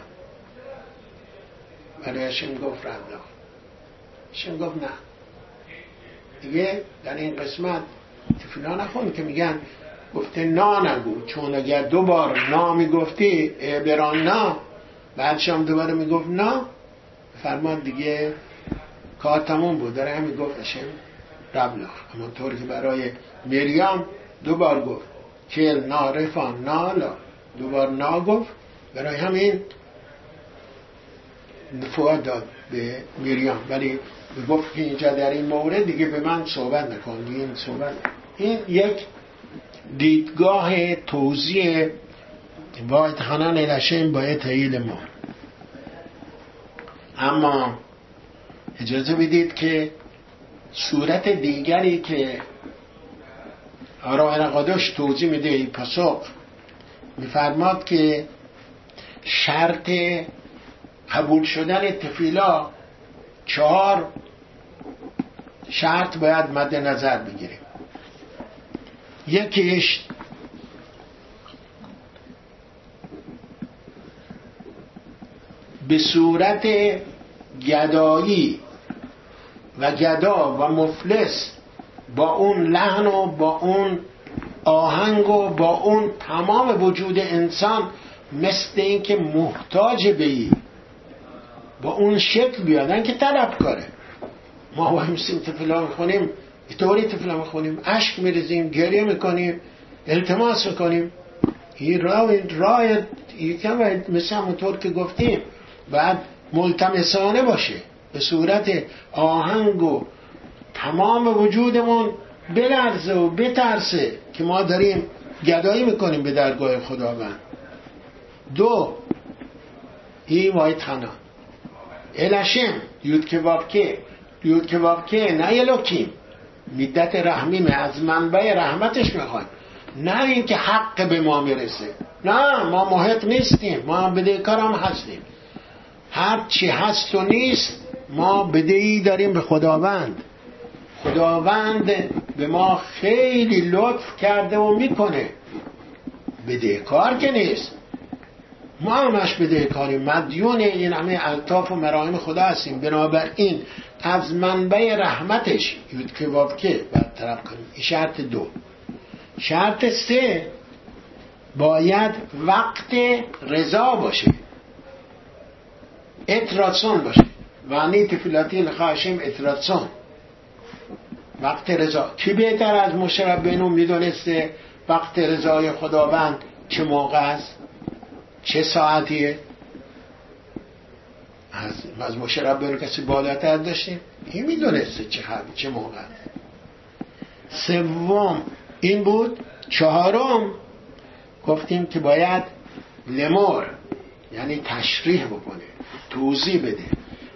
برای هشم گفت رملا، هشم گفت نه دیگه در این قسمت تفیلا نخون که میگن گفته نا نگو، چون اگر دو بار نا میگفتی بران نا بعدش هم دوباره میگفت نا، فرمان دیگه کار تموم بود. داره همین گفت اشم ربلا، همونطور که برای مریم دو بار گفت که نا رفان نا لا، دو بار نا گفت، برای همین نفوت داد به مریم، ولی گفت که اینجا در این مورد دیگه به من صحبت نکن، دیگه این صحبت. این یک دیدگاه توضیح باید خانان الاشم باید تایید ما. اما اجازه بدید که صورت دیگری که آرای نقادش توضیح میده پاسخ میفرماد که شرط قبول شدن تفیلا چهار شرط باید مد نظر بگیریم. یکیش به صورت گدایی و گدا و مفلس با اون لحن و با اون آهنگ و با اون تمام وجود انسان مثل این که محتاج بهی با اون شکل بیادن که طلب کاره. ما با همسیم تفیلا میخونیم طوری تفیلا میخونیم، عشق میرزیم، گریه میکنیم، التماس میکنیم، این راه راه یکم مثل همونطور که گفتیم بعد ملتمسانه باشه، به صورت آهنگ و تمام وجودمون بلرزه و بترسه که ما داریم گدایی میکنیم به درگاه خداوند. دو این واحد خنا الاشم یود که وابکه یود که وابکه نه الوکیم میدت رحمیم، از منبع رحمتش میخوایم، نه این که حق به ما میرسه، نه ما محق نیستیم، ما بدهکار هم هستیم، هر چی هست و نیست ما بدهی داریم به خداوند. خداوند به ما خیلی لطف کرده و میکنه، بدهکار که نیست، ما همش بدهکاریم، مدیون این همه الطاف و مراحم خدا هستیم. بنابراین از منبع رحمتش یود که واب که باید طلب کنیم. این شرط دو. شرط سه باید وقت رضا باشه، اتراتسون باشه، وانی تفیلاتی لخاشم اتراتسون، وقت رضا. کی بهتر از مشرب بینو میدونسته وقت رضای خداوند چه موقع است، چه ساعتیه؟ از از مشرب بینو کسی بالاتر داشتیم؟ این میدونسته چه خبر چه موقع است. سوم این بود. چهارم گفتیم که باید لمور یعنی تشریح بکنه، توضیح بده.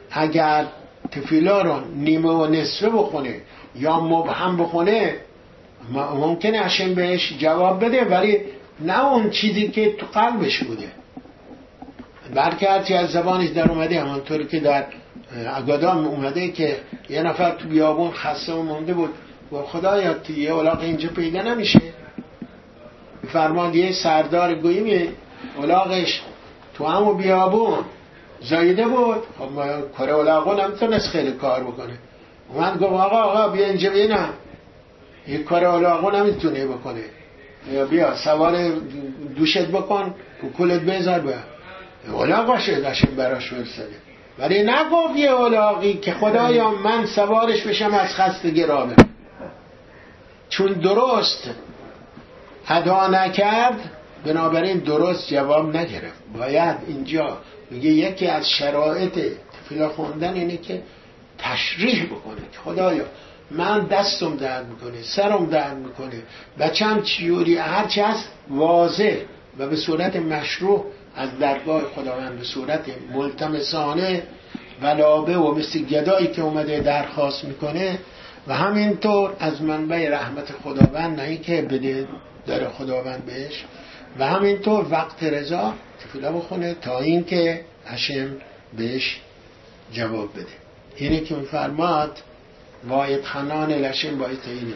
اگر تفیلا رو نیمه و نصفه بخونه یا مبهم بخونه ممکنه هاشم بهش جواب بده ولی نه اون چیزی که تو قلبش بوده، بلکه هرچی از زبانش در اومده. همانطوری که در اگادام اومده که یه نفر تو بیابون خسته و مونده بود و خدایا یه الاغ اینجا پیدا نمیشه، فرمان یه سردار گویی الاغش تو همو بیابون زایده بود، خب کره الاغو نمیتونست خیلی کار بکنه، اومد گفت آقا آقا بیا اینجا بینم، یه کره الاغو نمیتونه بکنه، یا بیا سوار دوشت بکن کولت بذار بیا. الاغ باشه داشتیم براش فرستاده، ولی نگفت یه الاغی که خدایا من سوارش بشم از خستگی را برم. چون درست ادا نکرد بنابراین درست جواب نگرفت. باید اینجا میگه یکی از شرایط تفیلا خوندن اینه که تشریح بکنه که خدایا من دستم درد میکنه، سرم درد میکنه، بچم چیوری، هرچی هست واضح و به صورت مشروع از درگاه خداوند به صورت ملتمسانه ولابه و مثل گدایی که اومده درخواست میکنه و همینطور از منبع رحمت خداوند، نه که بده داره خداوند بهش، و همینطور وقت رضا تفیلا بخونه تا اینکه هاشم بهش جواب بده. اینه که میفرماد واید خنان لشم باید تایین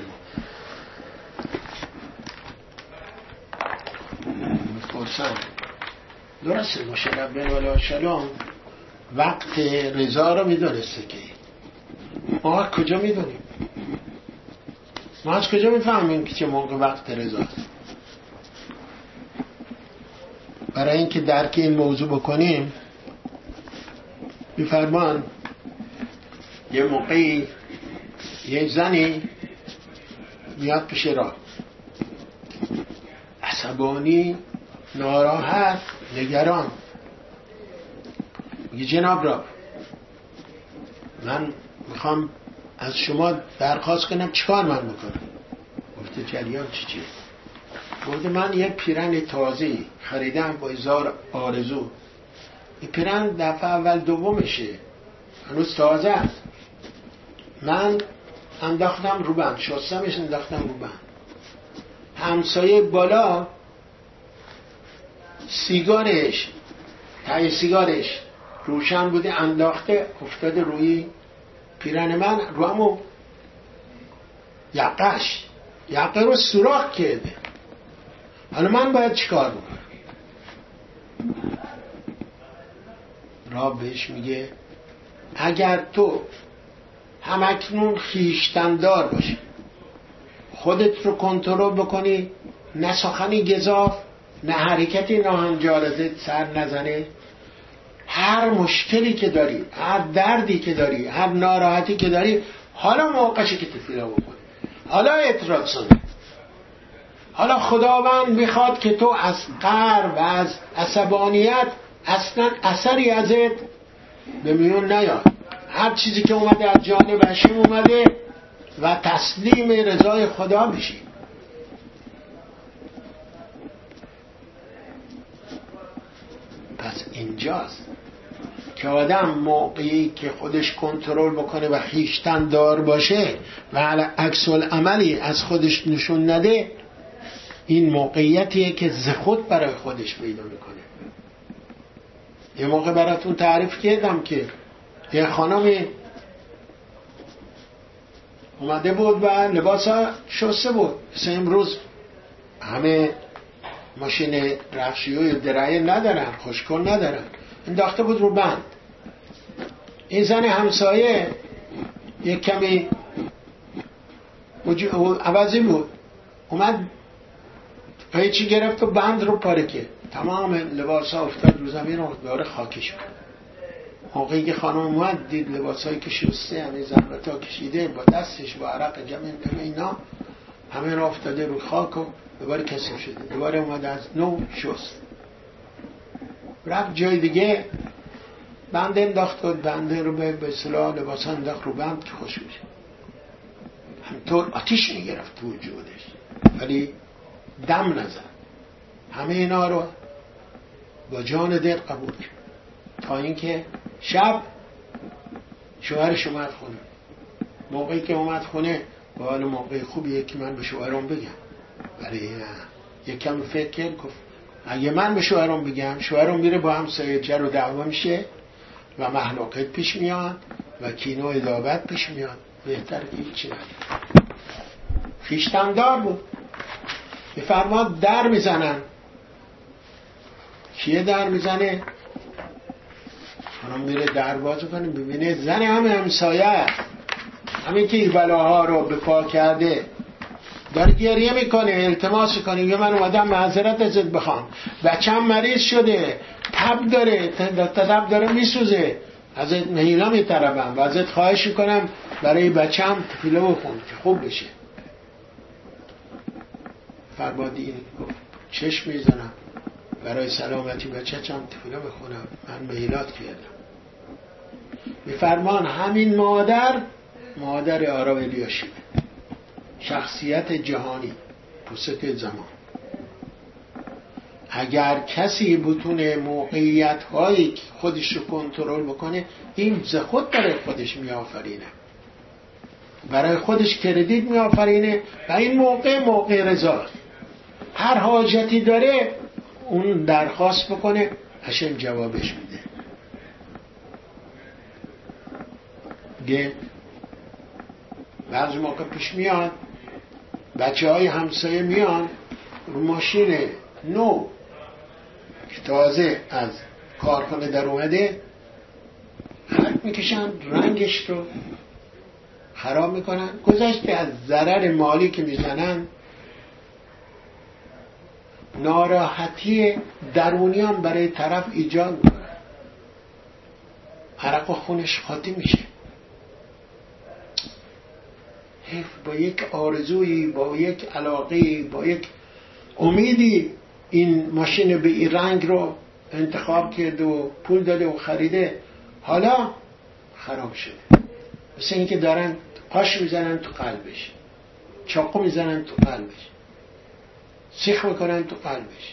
ما میپرسن درسته مشرف بن ولا شلام وقت رضا رو میدونسته که ما کجا میدونیم؟ ما از کجا میفهمیم که چه موقع وقت رضاست؟ برای اینکه درک این موضوع بکنیم میفرمان یه موقعی یه زنی میاد پیش راه، عصبانی، ناراحت، نگران، میگه جناب راه من میخوام از شما درخواست کنم چیکار من بکنم؟ گفته جریان چی چیه؟ گفته من یه پیرن تازه خریدم با هزار آرزو، این پیرن دفعه اول دومشه هنوز تازه است، من انداختم رو بند، شستمش انداختم رو بند، همسایه بالا سیگارش تای سیگارش روشن بوده انداخته افتاده روی پیرن من، رو همون یقش یقه رو سوراخ کرده. حالا من باید چیکار بکنم؟ راب بهش میگه اگر تو همکنون خیشتندار باشی، خودت رو کنترل بکنی، نه سخنی گزاف، نه حرکتی ناهنجارزت سر نزنه، هر مشکلی که داری، هر دردی که داری، هر ناراحتی که داری، حالا موقعشه که تفیلا بکنی، حالا اعتراض سنه، حالا خداوند میخواد که تو از قهر و از عصبانیت اصلا اثری ازت به میون نیاد، هر چیزی که اومده از جانب هاشم اومده و تسلیم رضای خدا میشی. پس اینجاست که آدم موقعی که خودش کنترل بکنه و خویشتن دار باشه و عکس العملی از خودش نشون نده، این موقعیتیه که ز خود برای خودش پیدا میکنه. یه موقع براتون تعریف کردم که یه خانمی اومده بود و لباس شسته بود، مثل امروز همه ماشین رخشیوی درعه ندارن، خوشکن ندارن، انداخته بود رو بند. این زن همسایه یک کمی عوضی بود، اومد پیچی گرفت و بند رو پاره کرد، تمام لباس ها افتاد رو زمین و داره خاکش بود. موقعی که خانم اومد دید لباس هایی که شسته همه زحمت ها کشیده با دستش با عرق جمع اینا همه را افتاده رو خاک و دوباره کسب شده، دوباره اومد از نو شست، رفت جای دیگه بند انداخت و بنده رو به اصطلاح لباس انداخت رو بند که خوش بشه. همطور آتیش میگرفت تو وجودش ولی دم نزد. همه اینا رو با جان دل قبول کرد تا اینکه شب شوهرش اومد خونه. موقعی که اومد خونه حالا موقع خوبیه که من به شوهرم بگم. برای یکم فکر گفت اگه من به شوهرم بگم، شوهرم میره با همسایه جر و دعوا میشه و محلوقت پیش میاد و کینه و عداوت پیش میاد. بهتر که هیچی نگه. خویشتن‌دار بود. میفرماد در میزنن. کیه در میزنه؟ خانم میره در باز کنه، ببینه زن همه همسایه است، همین که این بلاها رو به پا کرده، داره گریه میکنه، التماس کنه یه من اومدم معذرت ازت بخوام، بچه‌م مریض شده، تب داره، تب داره میسوزه، ازت مهیلا میطلبم و ازت خواهش میکنم برای بچه‌م تفیله بخون که خوب بشه. فرمادی چشم میزنم برای سلامتی بچه‌م تفیله بخونم، من مهیلات کردم. میفرمان همین مادر مادر آرام الیاشیب، شخصیت جهانی پوست زمان. اگر کسی بتونه موقعیت هایی که خودش رو کنترل بکنه، این ز خود برای خودش میآفرینه، برای خودش کردیت میآفرینه و این موقع موقع رضاست. هر حاجتی داره اون درخواست بکنه، هشم جوابش میده. دیگه بعضی موقع پیش میاد بچه های همسایه میان رو ماشین نو که تازه از کارخانه در اومده خرک میکشن، رنگش رو خراب میکنن، گذشته از ضرر مالی که میزنن، ناراحتی درونی هم برای طرف ایجاد میکنن، عرق و خونش خاطی میشه. با یک آرزویی، با یک علاقه‌ای، با یک امیدی این ماشین به این رنگ رو انتخاب کرده و پول داده و خریده، حالا خراب شده. مثل این که دارن قاش میزنن تو قلبش، چاقو میزنن تو قلبش، سیخ میکنن تو قلبش.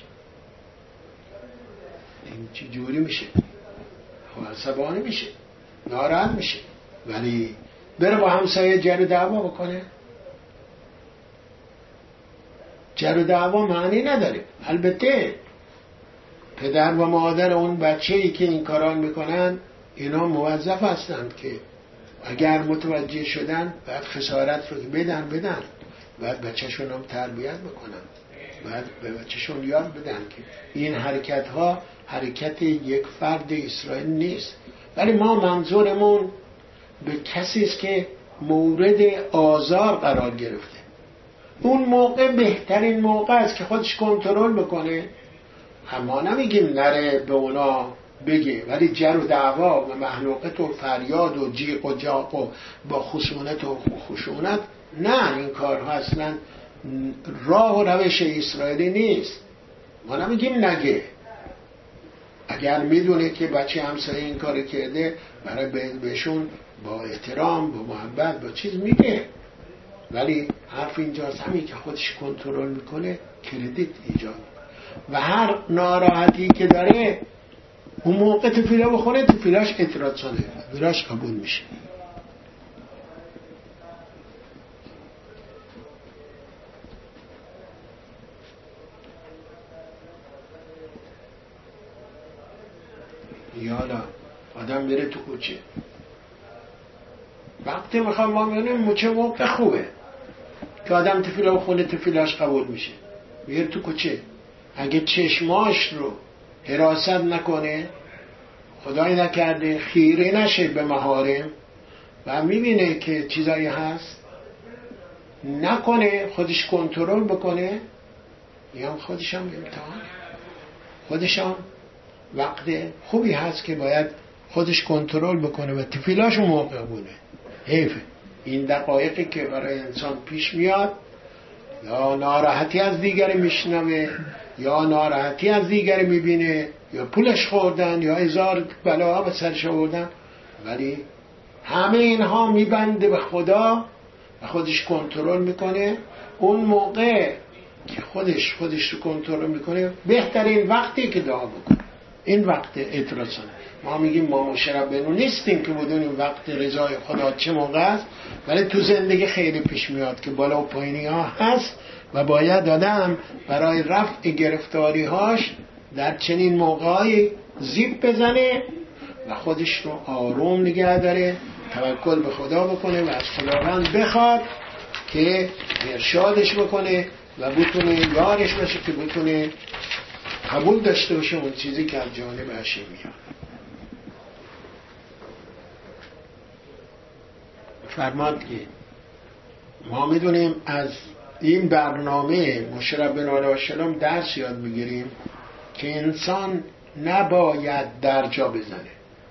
این چی جوری میشه؟ عصبانی میشه، ناراحت میشه، ولی بره با همسایه جر و دعوا بکنه؟ جر و دعوا معنی نداره. البته پدر و مادر اون بچه‌ای که این کاران میکنن اینا موظف هستند که اگر متوجه شدن بعد خسارت رو بدن بدن بعد بچه‌شون هم تربیت بکنن، بعد به بچه‌شون یاد بدن که این حرکت ها حرکت یک فرد اسرائیل نیست. ولی ما منظورمون به کسی است که مورد آزار قرار گرفته. اون موقع بهترین موقع است که خودش کنترل بکنه. اما نمیگیم نره به اونا بگه، ولی جر و دعوا و محلوقت و فریاد و جیغ و جاق و با خشونت و خشونت، نه، این کارها اصلا راه و روش اسرائیلی نیست. ما نمیگیم نگه، اگر میدونه که بچه همسایه این کار کرده برای بهشون با احترام با محبت با چیز میگه، ولی حرف اینجاست همین که خودش کنترل میکنه کردیت ایجاد و هر ناراحتی که داره اون موقع تفیله بخوره، تفیلاش اعتراض شده، تفیلاش قبول میشه. یالا آدم میره تو کوچه، وقتی میخوام ما میبینیم چه موقع خوبه که آدم تفیله بخونه، تفیلاش قبول میشه. میره تو کوچه، اگه چشماش رو حراست نکنه، خدای نکرده خیره نشه به محارم و میبینه که چیزایی هست نکنه، خودش کنترل بکنه، یا خودش هم امتحان، خودش هم وقت خوبی هست که باید خودش کنترل بکنه و تفیلاش اون موقع بونه. حیفه این دقایقی که برای انسان پیش میاد، یا ناراحتی از دیگری میشنوه، یا ناراحتی از دیگری میبینه، یا پولش خوردن، یا هزار بلاها به سرش آوردن، ولی همه اینها میبنده به خدا و خودش کنترل میکنه. اون موقع که خودش خودش رو کنترل میکنه، بهترین وقتی که دعا بکنه این وقت اعتراضانه. ما میگیم ما موشه ربینو نیستیم که بدونیم وقت رضای خدا چه موقع است، ولی تو زندگی خیلی پیش میاد که بالا و پایینی ها هست و باید آدم برای رفع گرفتاری هاش در چنین موقعی زیب بزنه و خودش رو آروم نگه داره، توکل به خدا بکنه و از خداوند بخواد که ارشادش بکنه و بتونه یارش باشه که بتونه قبول داشته باشه اون چیزی که از جانب هاشم میاد. فرماد که ما میدونیم از این برنامه موشه ربنا علیه السلام درس یاد میگیریم که انسان نباید درجا بزنه.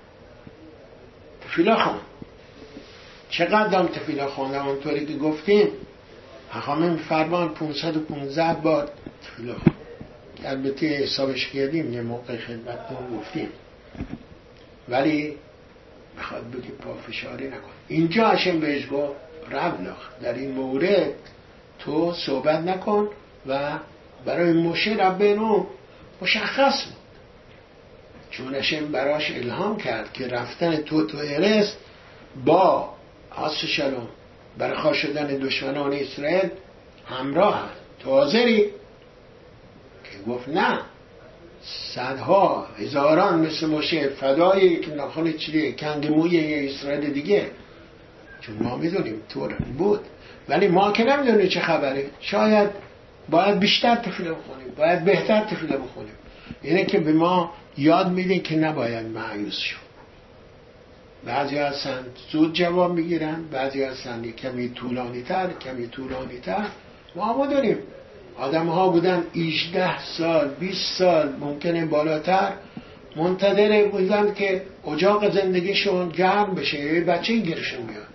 تفیلا خون چقدر هم تفیلا خونده اونطوری که گفتیم حکامه فرمان پانصد و پانزده بار تفیلا خون، البته حسابش کردیم یه موقع خدمتتون گفتیم، ولی بخواد بگی پافشاری نکن. اینجا هاشم بهش گفت ربلاخ در این مورد تو صحبت نکن و برای موشه ربینو مشخص بود، چون هاشم براش الهام کرد که رفتن تو تو ارس با حس شلوم برخواه شدن دشمنان اسرائیل همراه هست. تو حاضری؟ که گفت نه، صدها هزاران مثل موشه فدایی که ناخن چیه کنگ موی یه اسرائیل دیگه، چون ما میدونیم طور بود، ولی ما که نمیدونیم چه خبره. شاید باید بیشتر تفیله بخونیم، باید بهتر تفیله بخونیم. اینه که به ما یاد میده که نباید مایوس شد. بعضی هستن زود جواب میگیرن، بعضی هستن کمی طولانی تر کمی طولانی تر. ما ما داریم آدم ها بودن هجده سال بیست سال ممکنه بالاتر منتظر بودن که اجاق زندگیشون گرم بشه، یه بچه گیرشون بیاد.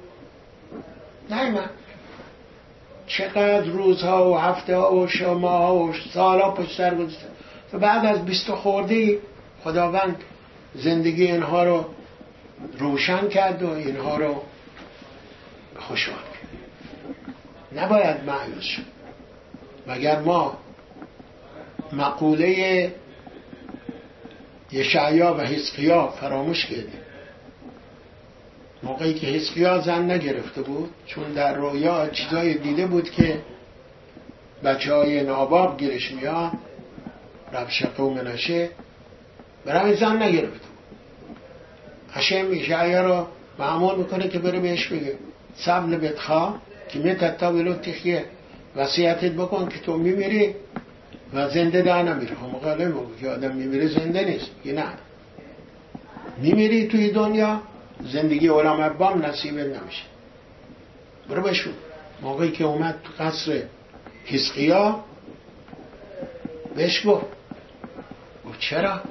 نه من چقدر روزها و هفته ها و شما و سالها پشت سر گذاشته و بعد از بیست خوردی خداوند زندگی اینها رو روشن کرد و اینها رو خوشحال کرد. نباید مایوس شد، مگر ما مقوله یشعیا و حزقیا فراموش کردیم. موقعی که حزقیا زن نگرفته بود، چون در رویا چیزای دیده بود که بچه های ناباب گیرش میاد، ربشقه و منشه، برای زن نگرفته بود. هشم یشعیا رو معمول میکنه که بره بهش بگه سبل بدخواه که میتتا بلو تخیه، وصیتت بکن که تو میمیری و زنده در نمیره. هم مقاله میگه که آدم میمیره زنده نیست، که نه، میمیری توی دنیا، زندگی علم ابام نصیبت نمیشه. برو بشون. موقعی که اومد تو قصر حزقیا بهش گفت گفت چرا؟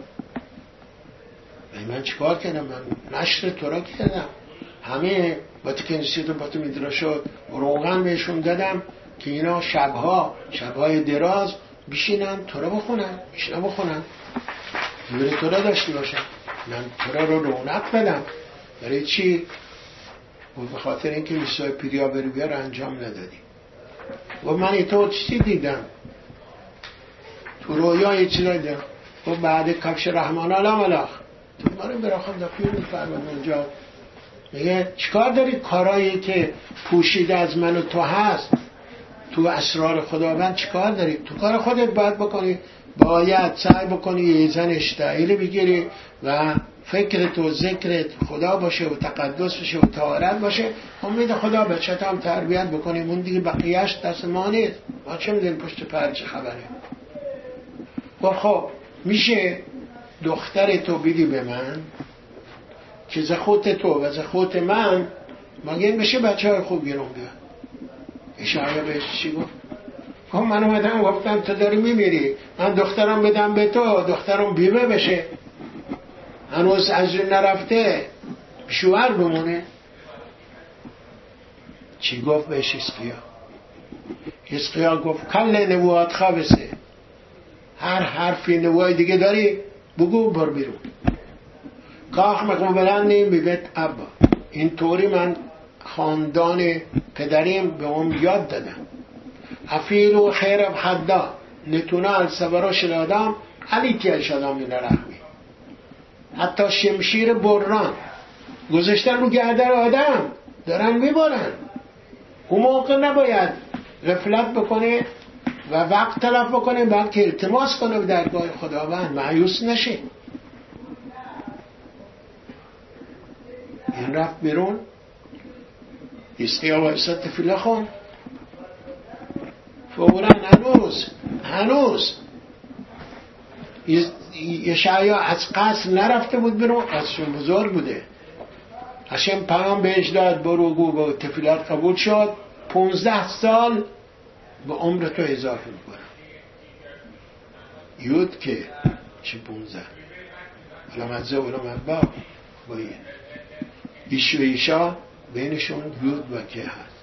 من چیکار کردم؟ من نشر تورا کردم، همه با تکنسیت و با تو میدراشت روغن بهشون دادم که اینا شبها شبهای دراز بشینن تورا بخونن، بشینن بخونن، میبره تورا داشتی باشن، من تورا رو رونق بدم. برای چی؟ به خاطر اینکه میسای پیریا بری بیار انجام ندادی. و من ای تو چی دیدم؟ تو رویا یه چیزایی دیدم. و بعد کفش رحمان علم الاخ تو باره براخم دا پیر میفرمد اونجا میگه چیکار داری کارایی که پوشیده از من و تو هست تو اسرار خداوند چیکار داری؟ تو کار خودت باید بکنی، باید سعی بکنی یه زن اشتعیل بگیری و فکرت و ذکرت خدا باشه و تقدس باشه و طهارت باشه. امید خدا بچه‌ت هم تربیت بکنیم، اون دیگه بقیه‌اش دست ما نیست. ما چه می‌دونیم پشت پر چه خبره؟ خب خب میشه دختر تو بدی به من که زخوت تو و زخوت من مگه بشه بچه های خوب گیرون بیاد. اشعیا بهش چی گفت؟ گفت من اومدم گفتم تو داری میمیری، من دخترم بدم به تو، دخترم بیوه بشه، هنوز از نرفته شوهر بمونه. چی گفت بهش حزقیا؟ حزقیا گفت کل نبوات خابسه، هر حرفی نبوای دیگه داری بگو بر بیرون. کاخ مقام بلندیم بیبت ابا، این طوری من خاندان پدریم به اون یاد دادم. افیل و خیرب حدا نتونه السبرا شلادم علی که شدم این رحمی. حتی شمشیر بران گذاشتن رو گردن آدم دارن میبرن. اون موقع نباید غفلت بکنه و وقت تلف بکنه، بلکه التماس کنه به درگاه خداوند، مایوس نشه. این رفت بیرون، اسقیا وایساد تفیله خون، فورا هنوز هنوز یشعیا از قصر نرفته بود بیرون، قصرشون بزرگ بوده، هشم پیام بهش داد برو گو با تفیلات قبول شد، پونزده سال به عمر تو اضافه میکنم. یود که چه پونزده علامتزه علامتبا باید ایش و ایشا بینشون یود و که هست.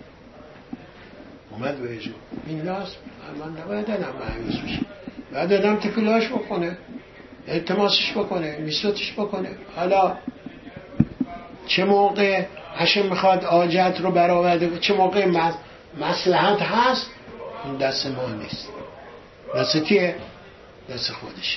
اومد به ایشون این لاست من نباید دادم معیوز بشه، باید دادم تفیلاش بکنه، التماسش بکنه، میسوتش بکنه. حالا چه موقع هشم میخواد آجت رو برآورده، چه موقع مصلحت هست، این دست ما نیست، دست کیه؟ دست خودشه.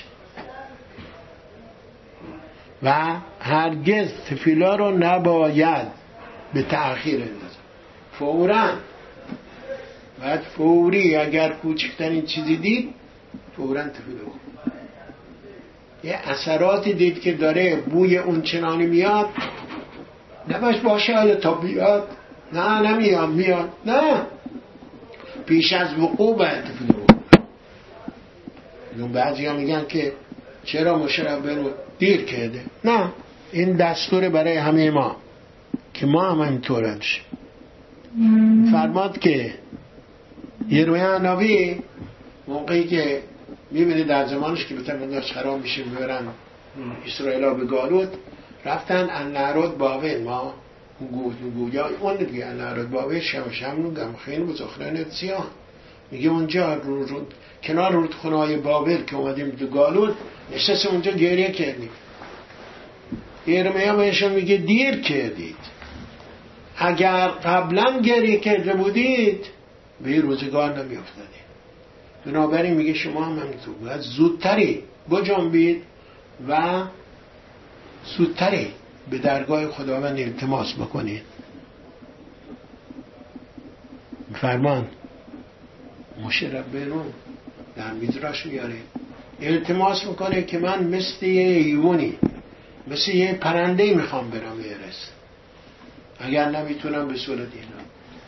و هرگز تفیلا رو نباید به تأخیر اندازه، فوراً باید فوری، اگر کوچکترین چیزی دید فوراً تفیلا کن. یه اثراتی دید که داره بوی اون چنانی میاد، نباش باشه حالا تا بیاد، نه نمیاد میاد، نه پیش از وقوع باید تفیلا کن. اون بعضی ها میگن که چرا مشرف برو دیر کرده، نه این دستور برای همه ما که ما هم اینطور هنش. فرماد که یرمیا نبی موقعی که میبینی در زمانش که بتمن داشت خراب میشه میبرن اسرائیل ها به گالوت، رفتن النهرود باویل، ما گویا اون دیگه النهرود باویل شم شم گم خیلی بزخران سیان میگه اونجا رو رو کنار رودخونه های بابل که اومدیم تو گالوت نشست اونجا گریه کردیم. یرمیا بهشون میگه دیر کردید، اگر قبلا گریه کرده بودید به این روزگار نمی افتادید. بنابراین میگه شما هم همینطور باید زودتری بجنبید و زودتری به درگاه خداوند التماس بکنید. فرمان موشه ربیرون در میدراش میاره، التماس میکنه که من مثل یه حیوانی، مثل یه پرنده میخوام برم ایرس، اگر نمیتونم به صورت اینا.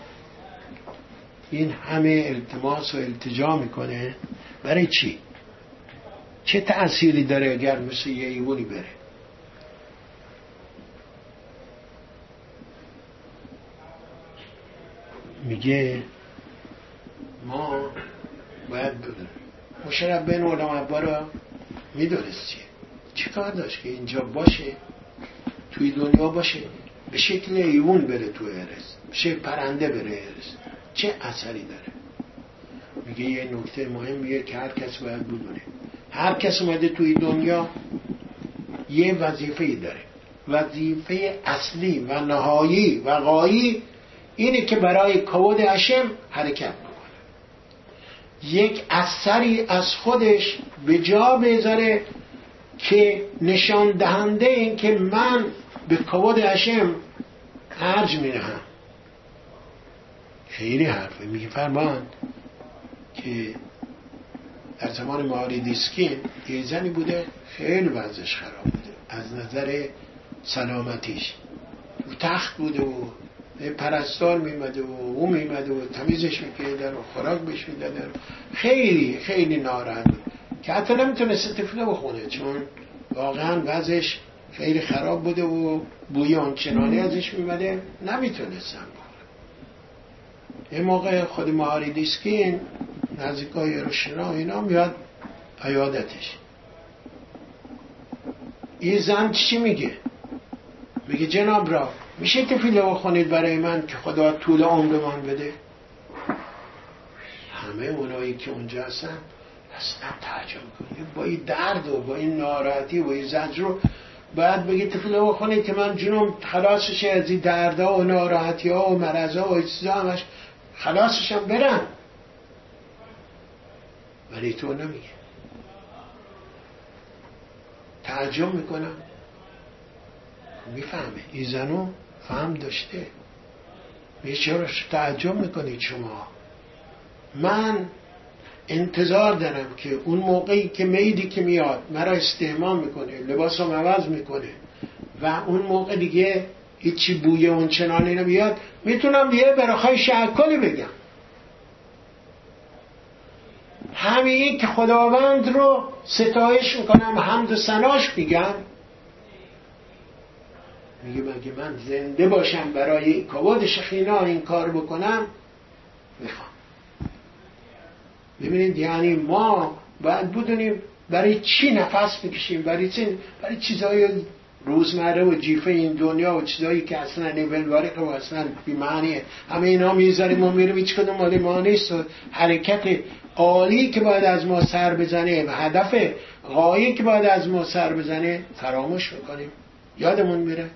این همه التماس و التجا میکنه برای چی؟ چه تأثیری داره اگر مثل یه حیوانی بره؟ میگه ما باید بدونیم مشرف بین علماء برا میدونست چیه، چی کار داشت که اینجا باشه، توی دنیا باشه، به شکل حیوان بره تو ارس، بشه پرنده بره ارس، چه اثری داره؟ میگه یه نکته مهم میگه که هر کس باید بدونه، هر کس اومده توی دنیا یه وظیفه‌ای داره، وظیفه اصلی و نهایی و غایی اینه که برای کود هشم حرکت بکنه، یک اثری از خودش به جا بذاره که نشان دهنده این که من به کود هشم ارج می‌نهم. خیلی حرفه. میگه فرمان که در زمان ماریدیسکین یه زنی بوده خیلی وضعش خراب بوده از نظر سلامتیش، تو تخت بوده و پرستار میمده و او میمده و تمیزش میکردن و خوراک بهش میدادن، خیلی خیلی ناراحت بود که حتی نمیتونست تفله بخونه چون واقعا وضعش خیلی خراب بوده و بوی آنچنانی ازش میمده نمیتونستم بخونه. یه موقع خود ماریدیسکین نزدیکای یروشنا اینا میاد عیادتش، این زن چی میگه؟ میگه جناب را میشه تفیله بخونید برای من که خدا طول عمر من بده؟ همه اونایی که اونجا هستن اصلا تعجب کنید با این درد و با این ناراحتی و این زجر رو باید بگی تفیله بخونید که من جنوم خلاصش از این دردها و ناراحتی ها و مرضها و چیزا همش خلاصشم برم، ولی تو نمیگه. تعجب میکنم. میفهمه این زنو فهم داشته. میگه چرا تعجب میکنید شما؟ من انتظار دارم که اون موقعی که میدی که میاد مرا استحمام میکنه، لباسم عوض میکنه و اون موقع دیگه هیچی بوی اون چنانی نمیاد، میتونم دیگه براخای شعکلی بگم. همین که خداوند رو ستایش میکنم، حمد و ثناش میگم. میگه مگه من زنده باشم برای کبود شخینا این کار بکنم؟ میخوام. ببینید یعنی ما باید بدونیم برای چی نفس میکشیم، برای چی برای چیزای روزمره و جیفه این دنیا و چیزایی که اصلا نیولوارق و اصلا بی‌معنیه، همه اینا میذاریم و میریم هیچ کدوم مال ما نیست. و حرکت عالی که باید از ما سر بزنه و هدف غایی که باید از ما سر بزنه فراموش میکنیم، یادمون میره.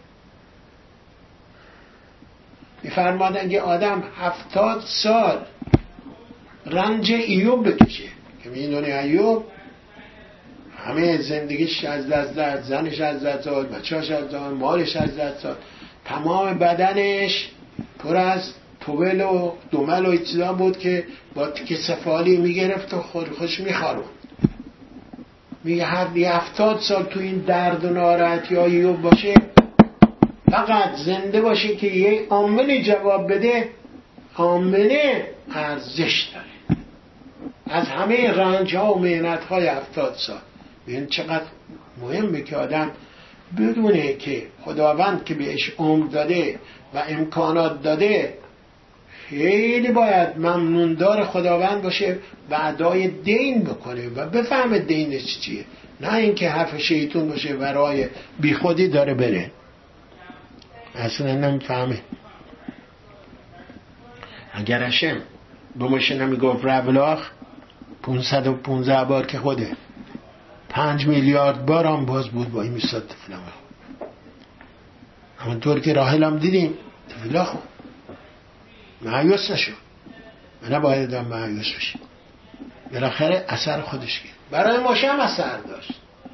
میفرماد اگه آدم هفتاد سال رنج ایوب بکشه، که میدونی ایوب همه زندگیش از دست داد، زنش از دست داد، بچه‌اش از دست داد، مالش از دست داد، تمام بدنش پر از توبل و دومل و چیزا بود که با تیکه سفالی میگرفت و خود خوش میخاروند. میگه هر هفتاد سال تو این درد و ناراحتی های ایوب باشه، فقط زنده باشه که یه آمنی جواب بده، آمنه ارزش داره از همه رنج ها و مهنت های هفتاد سال. ببین چقدر مهمه که آدم بدونه که خداوند که بهش عمر داده و امکانات داده، خیلی باید ممنوندار خداوند باشه و ادای دین بکنه و بفهمه دینش چیه، نه اینکه حرف شیطون باشه ورای بی خودی داره بره، اصلا نمیفهمه. اگر هشم بمشه نمیگفت ربلاخ پونصد و پونزده بار که خوده پنج میلیارد بار هم باز بود با این میساد تفلمه. همونطور که راحل هم دیدیم تفلا خون معیوس نشد و نباید هم معیوس بشیم، بالاخره اثر خودش گید. برای مشه هم اثر داشت،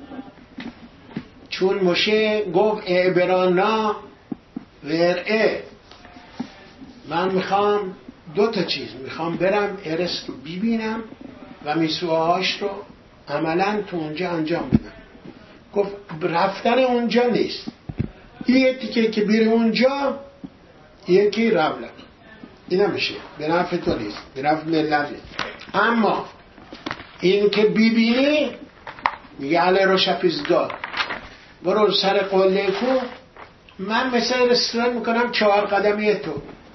چون مشه گفت اعبرانا ورعه، من میخوام دو تا چیز، میخوام برم ارست رو ببینم و میسواهاش رو عملا تو اونجا انجام بدم. گفت رفتن اونجا نیست، یه تیکه که بیره اونجا یکی ربلک، این نمیشه، به نفع تو نیست، به نفع ملت نیست. اما این که ببینی میگه علی رو شپیزگاه برو سر قله کو، من مثل رستوران میکنم چهار قدمی تو،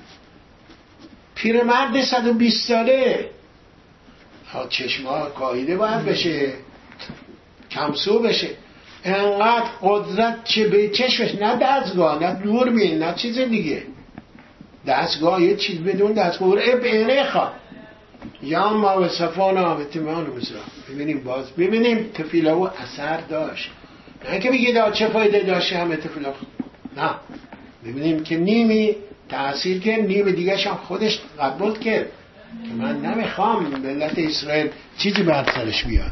پیرمرد صد و بیست ساله چشمه ها کاهیده باید بشه، کمسو بشه، انقدر قدرت چه به چشمش، نه دستگاه نه دوربین نه چیز دیگه، دستگاه یه چیز بدون دستگاه اب اینه خواه یا ما و صفان آمتی ما نمزا. ببینیم باز ببینیم تفیله و اثر داشت، نه که بگید چه فایده داشته همه تفیله، نه، ببینیم که نیمی تأثیر کرد، نیم دیگه هم خودش قبول کرد که من نمیخوام ملت اسرائیل چیزی بر سرش بیاد.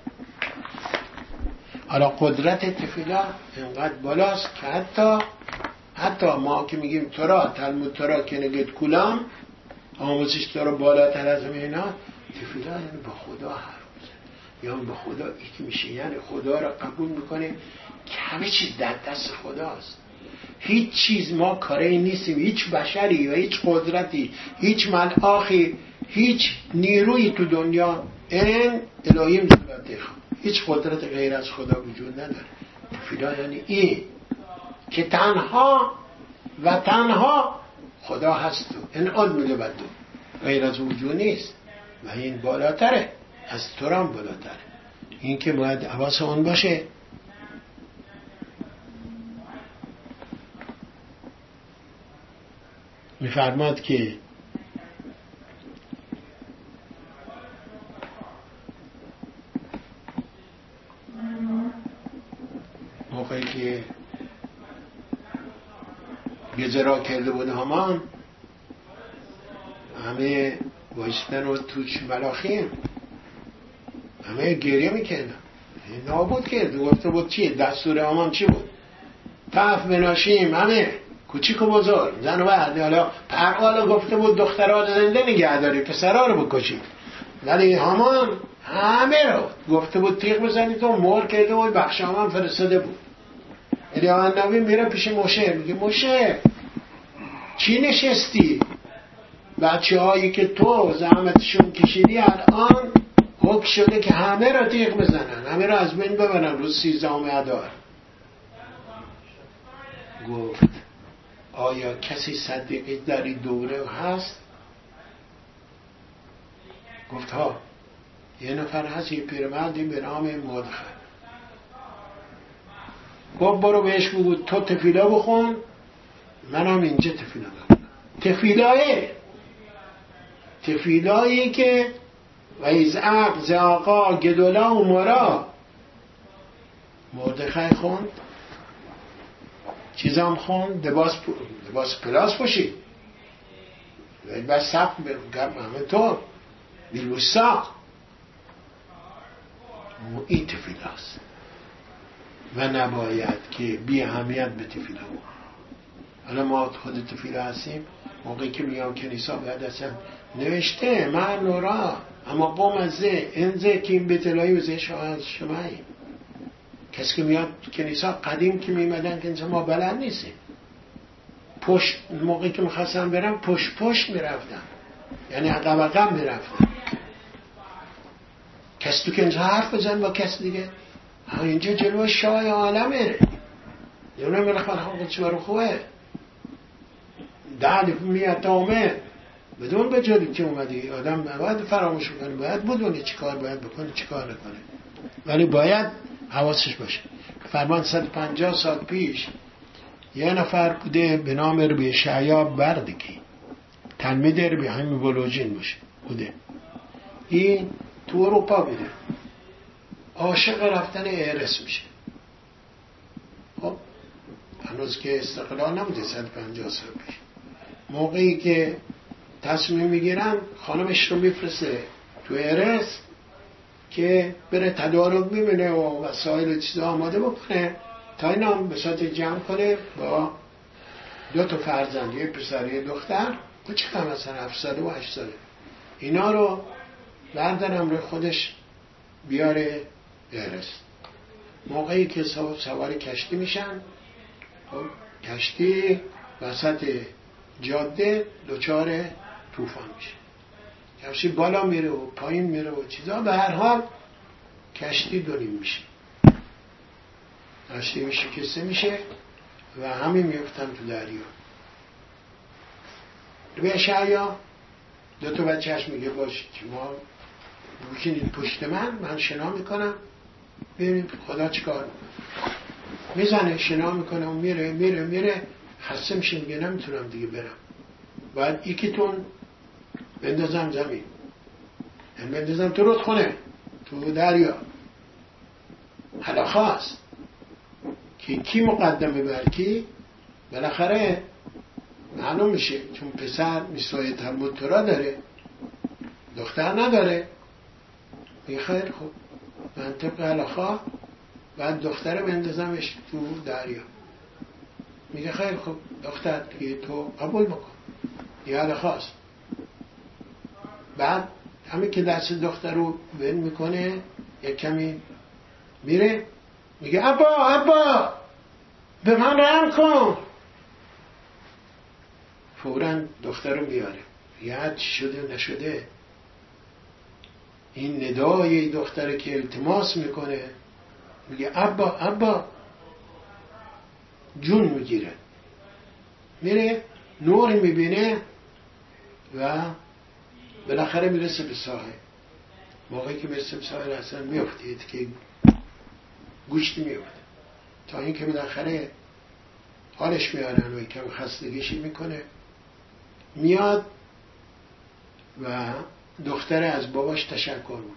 حالا قدرت تفیله اینقدر بالاست که حتی حتی ما که میگیم ترا تلمود ترا که نگید کلام آموزش ترا بالاتر از اینا، تفیله یعنی با خدا حرف بزن، یا با خدا یکی میشه، یعنی خدا را قبول میکنه که همه چیز در دست خداست، هیچ چیز ما کاری نیستیم، هیچ بشری و هیچ قدرتی، هیچ ملاخی، هیچ نیروی تو دنیا این الهیم ذاته، هیچ قدرت غیر از خدا وجود نداره. تفیله یعنی این که تنها و تنها خدا هست و این علم لبدو، غیر از وجود نیست و این بالاتره، از تو هم بالاتره. این که باید حواس اون باشه. میفرماد که موقعی که گزرا کرده بود هامان، همه وایستن و توش ملاخیم همه گریه میکردن، نابود کرد. گفته بود چیه؟ دستور امام چی بود؟ تف بناشیم همه کوچیک و بزرگ زن و مرد. حالا پروالا گفته بود دخترها زنده نگه داری پسرها رو بکشید، ولی هامان همه رو گفته بود تیغ بزنید و مهر کرده بود. بخش هامان فرستاده بود. الیا النبی میره پیش موشه، میگه موشه چی نشستی؟ بچه هایی که تو زحمتشون کشیدی الان حکم شده که همه را تیغ بزنن، همه را از بین ببرن روز سیزدهم اذار. گفت آیا کسی صدیقی در این دوره هست؟ گفت ها، یه نفر هست، یه پیرمردی به نام مدخل. گفت برو بهش بگو تو تفیلا بخون، منم اینجا تفیلا بخونم. تفیلاه تفیلایی که و از عق زاقا گدولا و مرا مردخای خوند، چیزام خوند، لباس لباس پلاس پوشید و بس سب گرم همه طور بیلوسا. این تفیلاست و نباید که بی اهمیت به تفیلا بود. حالا ما خود تفیلا هستیم، موقعی که میام کنیسا باید اصلا نوشته من نورا اما قوم از زه انزه که این بتلایی و زه شمایی. کسی که میاد کنیسا قدیم که میمدن کنیسا ما بلد نیستیم. پشت موقعی که میخواستم برم پشت پشت میرفتم، یعنی عقب عقب میرفتم. کسی تو کنیسا حرف بزن با کسی دیگه، اینجا جلو شاه عالمه، یونه میره خواهد چه برو خوبه ده میاد آمه بدون به جدی که اومدی. آدم باید فراموش کنه، باید بدونه چی کار باید بکنه چی کار نکنه، ولی باید حواسش باشه. فرمان صد و پنجاه سال پیش یه نفر بوده به نام ربی شعیا بردکی، تلمید ربی همین بلوجین باشه بوده. این تو اروپا بوده، عاشق رفتن ایرس میشه. خب هنوز که استقلال نبوده، صد و پنجاه سال پیش. موقعی که تصمیم میگیرن خانمش رو میفرسته تو ایرس که بره تدارک ببینه و وسایل چیزا آماده بکنه تا اینا هم به صورت جمع کنه با دو تا فرزند، یه پسر یه دختر، کوچیک هم مثلا هفت ساله و هشت ساله، اینا رو بردارم روی خودش بیاره ایرس. موقعی که سوار کشتی میشن، کشتی وسط جاده دچار طوفان میشه، کشتی بالا میره و پایین میره و چیزا، به هر حال کشتی دونیم میشه، کشتی شکسته میشه و همین میفتن تو دریا. ربی شعیا دو تا بچهش میگه باش ما بکنید پشت من، من شنا میکنم ببینید خدا چیکار میزنه. شنا میکنه و میره میره میره خسته میشه، میگه نمیتونم دیگه برم، باید یکیتون بندازم زمین، یعنی بندازم تو رودخونه تو دریا. حالا خواست که کی مقدمه بر کی، بالاخره معلوم میشه، چون پسر میسای تربوت ترا داره دختر نداره. میگه خیر خوب من طبق علاقه بعد دختر بندازمش تو دریا. میگه خیر خوب دختر دیگه تو قبول بکن، یه علاقه است. بعد همین که دست دختر رو بند میکنه یک کمی میره، میگه ابا ابا به من رحم کن. فوراً دختر رو میاره، یاد چی شده نشده. این ندای دختر که التماس میکنه، میگه ابا ابا، جون میگیره، میره نور میبینه و بالاخره میرسه به ساحل. موقعی که میرسه به ساحل اصلا میفته که گوشتی میفته، تا این که بالاخره حالش میارن و کم خستگیشی میکنه، میاد و دختر از باباش تشکر میکنه،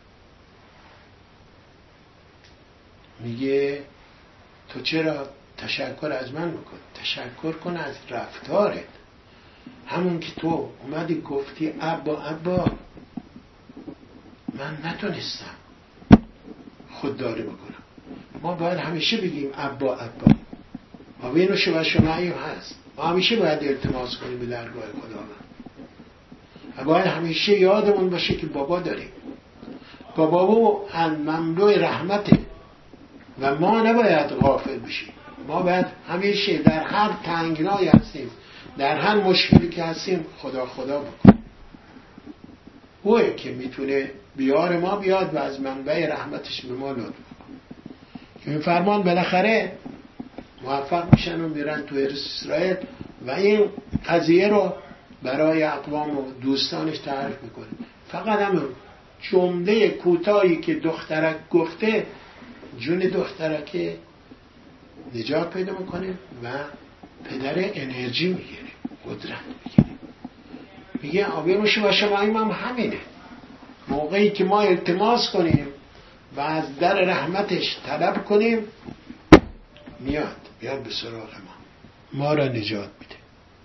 میگه تو چرا تشکر از من میکنی؟ تشکر کن از رفتارت. همون که تو اومدی گفتی ابا ابا، من نتونستم، خودداری بکنم. ما باید همیشه بگیم ابا ابا. آبین و شما شماییم هست. ما همیشه باید التماس کنیم به درگاه خداوند. باید همیشه یادمون باشه که بابا داریم. بابا مملوء رحمته و ما نباید غافل بشیم. ما باید همیشه در هر تنگنایی هستیم، در هر مشکلی که هستیم خدا خدا بکنیم. اوه که میتونه بیار ما بیاد و از منبع رحمتش به ما لطف بکنه. این فرمان بالاخره موفق میشن و میرن تو اسرائیل و این قضیه رو برای اقوام و دوستانش تعریف میکنه. فقط همون جمله کوتاهی که دخترک گفته جون دخترک نجات پیدا میکنه و پدر انرژی میگیره، قدرت میگیره. میگه آبی روشی و شماییم هم همینه. موقعی که ما التماس کنیم و از در رحمتش طلب کنیم میاد میاد به سراغ ما، ما را نجات میده.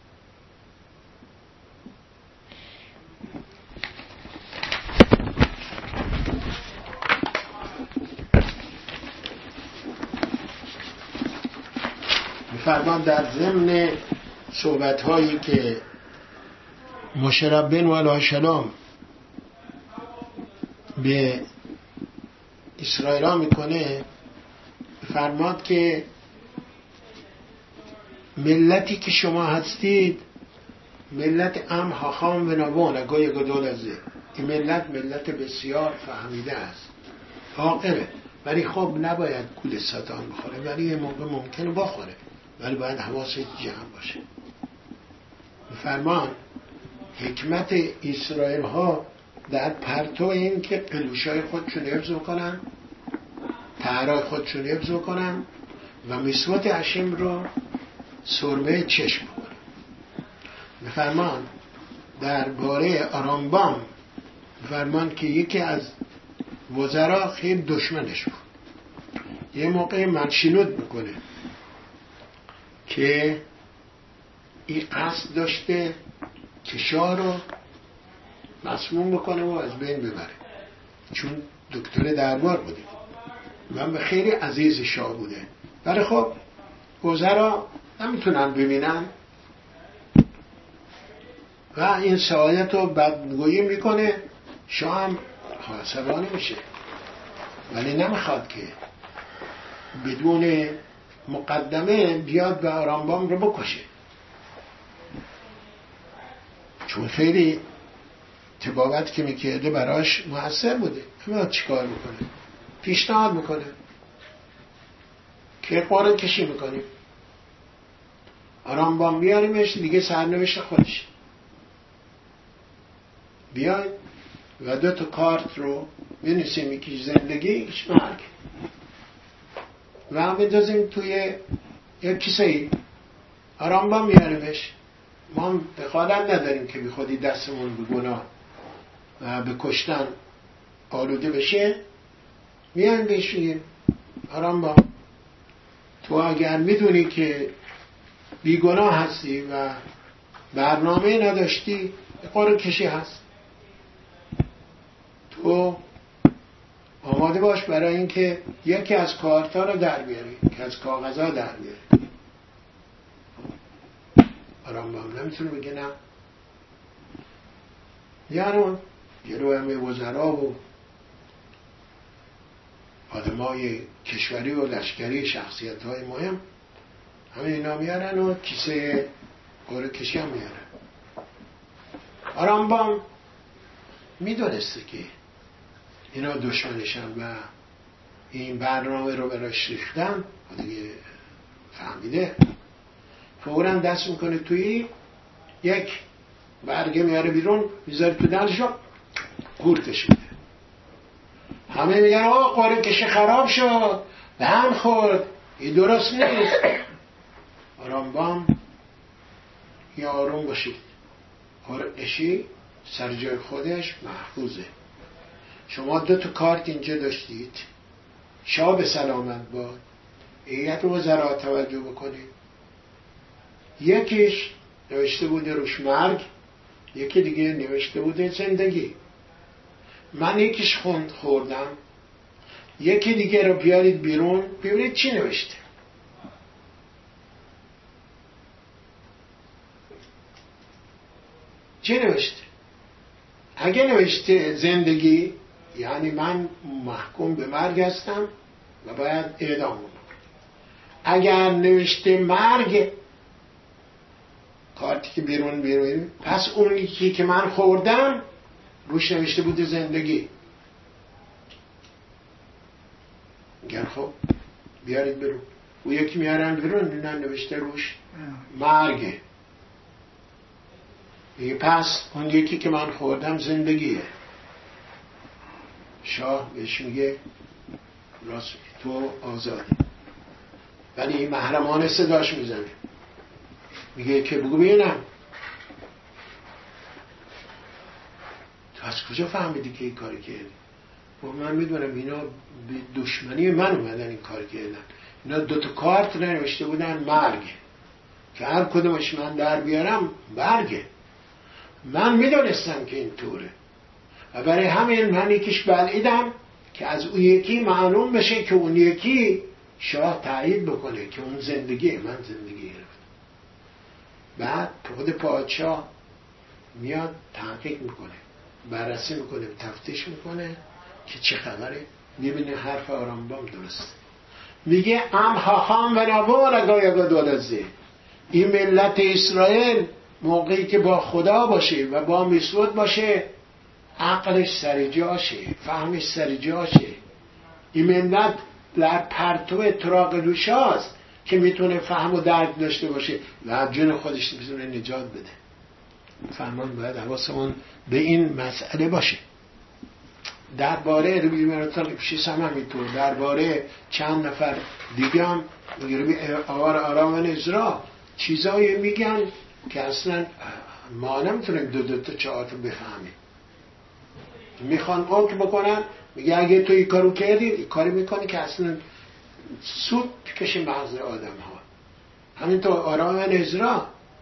فرمان در ضمن صحبت هایی که موشه ربین علیه السلام به اسرائیل ها میکنه، فرماد که ملتی که شما هستید ملت ام حاخام و نوان اگای گدول ازه. این ملت ملت بسیار فهمیده است، عاقله، ولی خب نباید گول ساتان بخوره، ولی یه موقع ممکنه بخوره، ولی باید حواست جمع باشه. فرمان حکمت اسرائیل ها در پرتو این که قلوشای خودشون حفظ کنن، طهرای خودشون حفظ کنن و مسوات عشیم رو سرمه چشم کنن. فرمان در باره آرامبام فرمان که یکی از وزرا خیلی دشمنش بود، یه موقع منشینود میکنه که این قصد داشته که شاه رو مسموم بکنه و از بین ببره، چون دکتر دربار بوده و خیلی عزیز شاه بوده، ولی خب وزرا نمیتونن ببینن و این سعادت رو بدگویی میکنه. شاه هم عصبانی میشه ولی نمیخواد که بدون مقدمه بیاد و آرامبام رو بکشه، چون خیلی تبابت که میکرده براش مؤثر بوده. اما چیکار میکنه؟ پیشنهاد میکنه که قرعه کشی میکنیم، آرامبام بیاریمش، دیگه سرنوشت خودش بیاید و دو تا کارت رو بنویسیم، یکیش زندگی یکیش مرگ و هم بندازیم توی یک کیسه ای، آرامبام میاریمش. ما هم دخالت نداریم که بی خودی دستمون به گناه و به کشتن آلوده بشه. میایم بهش میگیم آرامبام تو اگر میدونی که بی گناه هستی و برنامه نداشتی، قرعه کشی هست، تو آماده باش برای اینکه یکی از کارتا رو در بیاری، که از کاغذها در بیاری. آرامبام نمیتونه بگه نه. یعنی جلو همه وزرا و آدمای کشوری و لشکری، شخصیت های مهم، همه اینا میارن و کیسه قرعه کشی هم میارن. آرامبام میدونسته که اینا دشمنشن و این برنامه رو براش ریختن، دیگه فهمیده، فوراً دست میکنه توی یک برگه میاره بیرون، میذاره تو دلشو، قورتش میده. همه میگن آقا قرعه کشی خراب شد، به هم خورد، این درست نیست. آرامبام یا آروم باشید، قرعه کشی سر جای خودش محفوظه. شما دو تا کارت اینجا داشتید، شاه به سلامت باد، هیئت وزرا توجه بکنید. یکیش نوشته بوده روش مرگ، یکی دیگه نوشته بوده زندگی. من یکیش خوند خوردم، یکی دیگه رو بیارید بیرون، ببینید چی نوشته. چی نوشته؟ اگه نوشته زندگی، یعنی من محکوم به مرگ هستم و باید اعدام کنم. اگر نوشته مرگ، کارتی که بیرون بیرون، پس اون یکی که من خوردم روش نوشته بوده زندگی. میگن خب بیارید بیرون، او یکی میارن بیرون، نه نوشته روش مرگه. میگه پس اون یکی که من خوردم زندگیه. شاه بهش میگه راست تو آزادی. ولی محرمانه صداش میزنه، میگه که بگو ببینم تو از کجا فهمیدی که این کاری کردی؟ و من میدونم اینا به دشمنی من اومدن این کار کردن. اینا دوتا کارت نوشته بودن مرگ، که هر کدومش من در بیارم مرگه. من میدونستم که این طوره و برای همین من یکیش بلعیدم که از اون یکی معلوم بشه که اون یکی شاه تایید بکنه که اون زندگیه، من زندگی گرفتم. بعد خود پادشاه میاد تحقیق میکنه، بررسی میکنه، تفتیش میکنه که چه خبره، میبینه حرف آرامبام درسته. میگه ام خاخام و نوار گایگا دولزه. این ملت اسرائیل موقعی که با خدا باشه و با مسعود باشه عقلش سر جاشه، فهمش سر جاشه. این ملت در پرتو تراقلوشاست که میتونه فهم و درک داشته باشه و جون خودش میتونه نجات بده. فرمان باید حواسمون به این مسئله باشه. درباره ربی مراتان پیشیس هم همینطور، درباره چند نفر دیگه هم ربی آوار آرام و نزرا چیزایی میگن که اصلا ما نمیتونیم دو دو تا چهار تا بفهمیم. میخوان حکم بکنن، میگه اگه تو این کارو کردی، این کاری میکنی که اصلا سود کشی مغز آدم ها. همینطور آرام و نزرا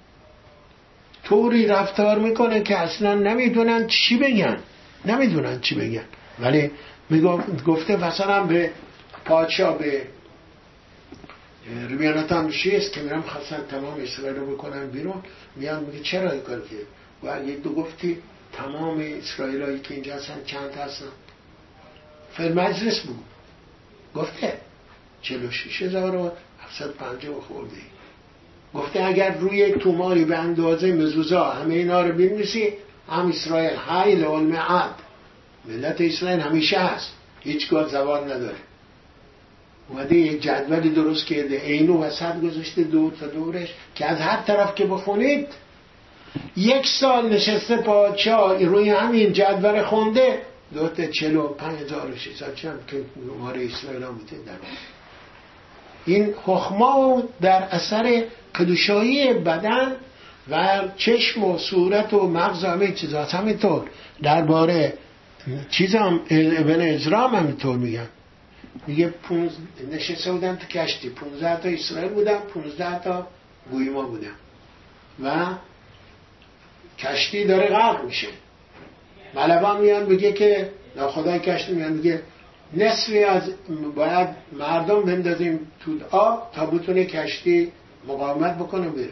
طوری رفتار میکنه که اصلا نمیدونن چی بگن، نمیدونن چی بگن. ولی میگفته مثلا به پادشاه، به ربیاناتان شیست که میرم خواستن تمام اسرائیل رو بکنن بیرون، میان میگه چرا این کار کرد؟ و یک دو گفتی تمام اسرائیل هایی که اینجا هستن چند هستن؟ فر مجلس بود گفته چهل و شش هزار و هفتصد و پنجاه خورده. گفته اگر روی توماری به اندازه مزوزا همه اینا رو بنویسی، هم اسرائیل حیل المعد، ملت اسرائیل همیشه هست، هیچگاه زوال نداره. اومده یک جدولی درست کرده، اینو وسط گذاشته دور تا دورش که از هر طرف که بخونید یک سال نشسته پادشاه روی همین جدول خونده دو تا چهل و پنج هزار و ششصد چند که نماره اسرائیل هم بوده. در این حکما در اثر کدوشایی بدن و چشم و صورت و مغز و همه چیزا همینطور. درباره چیزام ابن ازرام همینطور میگن، میگه نشسته بودن تو کشتی، پونزده تا اسرائیل بودن، پونزده تا گویما بودن و کشتی داره غرق میشه. ملوان میان بگه که ناخدای کشتی میان میگه نصفی از باید مردم بندازیم تو آب تا بتونه کشتی مقاومت بکنه بره.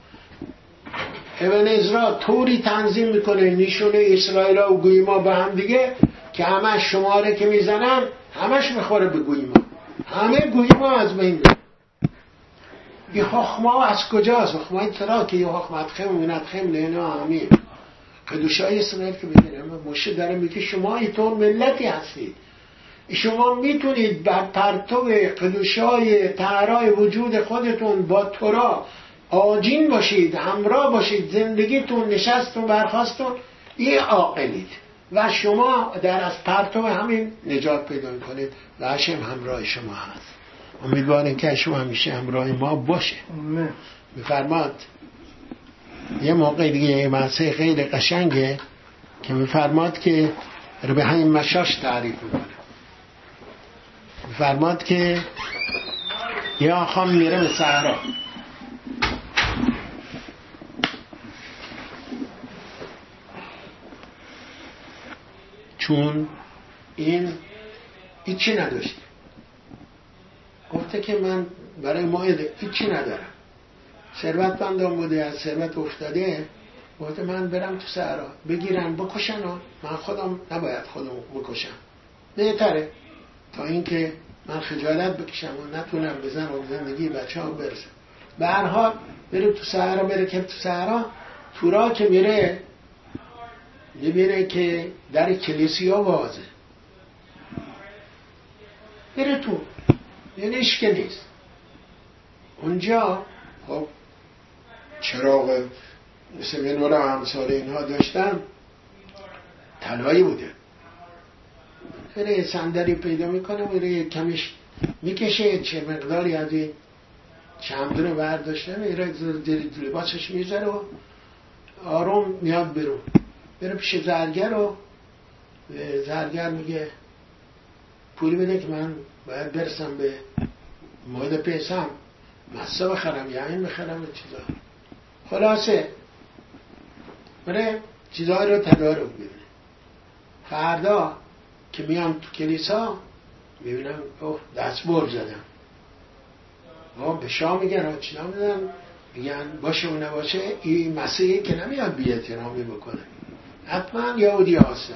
ابن ازرا طوری تنظیم میکنه نشونه اسرائیل و گویما به هم دیگه که همه شماره که میزنن همش میخوره به گویما، همه گویما از بین میره. این حکما از کجاست؟ حکما این طرح که یه حکمت خم و منت خم لینا همین قدوشای اسرائیل که بگیره موشه داره میگه شما اینطور ملتی هستید، شما میتونید بر پرتو قدوشای طهرای وجود خودتون با تورا آجین باشید، همراه باشید، زندگیتون نشستون برخواستون، این عاقلید و شما در از پرتو همین نجات پیدا کنید و هشم همراه شما هست. امیدواریم که شما همیشه همراه ما باشه. میفرماد یه موقع دیگه یه مسئله خیلی قشنگه که میفرماد که رو به همین مشاش تعریف میکنه. میفرماد که یه آقا میره به صحرا، چون این هیچی نداشته. گفته که من برای مائده هیچی ندارم. ثروتمندان بوده، از ثروت افتاده. گفته من برم تو صحرا بگیرن بکشن و من خودم نباید خودم بکشم، بهتره تا اینکه من خجالت بکشم و نتونم بزنم و زندگی بچه ها برسم. به هر حال بره تو صحرا. بره که تو صحرا تو راه که میره میبینه که در کلیسیا بازه. بره تو یعنی اشکه نیست. اونجا خب چراغ مثل منور و همسال اینها داشتن، طلایی بوده. میره صندلی پیدا میکنه، میره کمیش میکشه، چه مقداری از این چمدون برداشته، میره لباسش میذاره و آروم میاد برو بره پیش زرگر و زرگر میگه پولی بده که من باید برسم به موعد پیسم، مسا بخرم یا این بخرم چیزا. خلاصه بره چیزها رو تدارک ببینه. فردا که میان تو کلیسا میبینم اوه دست بر زدم. اوه به شاه میگن چینا میدن، میگن باشه و نباشه این مسیحی که نمیاد بی احترامی بکنه، حتما یهودی هستن.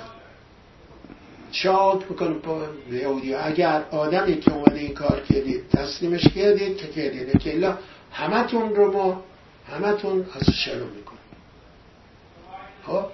شاک بکنه به یهودی. اگر آدمی که اومده این کار کردید تسلیمش کردید که کردید، که الا همه تون رو ما همه تون از شلو میکنه. خب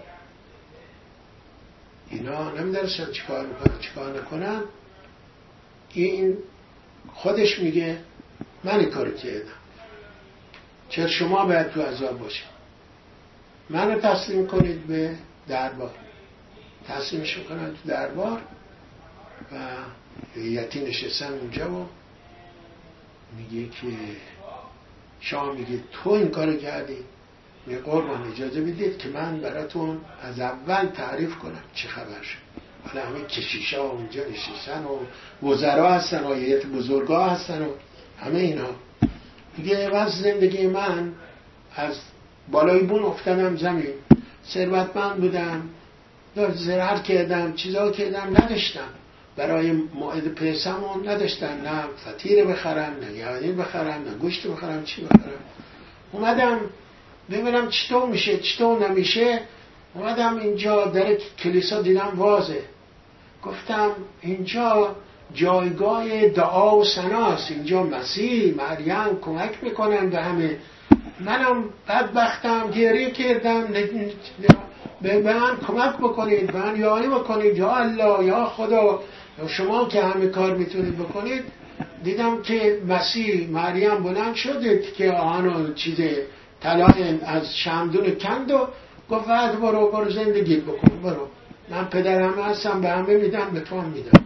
اینا نمیدرسن چی کار میکنن چی کار نکنن. این خودش میگه من این کار کردم، چرا شما باید تو عذاب باشید؟ منو تسلیم کنید به دربار. تسلیمش میکنن تو دربار و هیئتی نشستن اونجا و میگه که شاه میگه تو این کارو کردی؟ میگه قربان اجازه بدید که من براتون از اول تعریف کنم چه خبر شد. حالا همه کشیشا اونجا نشستن و وزرا هستن و هیئت بزرگا هستن و همه اینا. میگه واسه زندگی من از بالای بون افتادم زمین، ثروتمند بودم، زراعت کردم، چیزا کردم، نداشتم برای موعد پیسمون نداشتم، نه فطیر بخرم، نه یعنی بخرم، نه گوشت بخرم، چی بخرم. اومدم ببینم چطور میشه چطور نمیشه. اومدم اینجا در کلیسا دیدم وازه. گفتم اینجا جایگاه دعا و ثناست، اینجا مسیح مریم کمک میکنن به همه. منم بدبختم، گریه کردم، به من کمک بکنید، به من یاری بکنید، یا الله یا خدا، شما که همه کار میتونید بکنید. دیدم که مسیح مریم بلند شد که آهن چیز طلای از شمدون کند و گفت برو برو زندگی بکن، برو من پدرم هستم، به همه میدم، به تو هم میدم.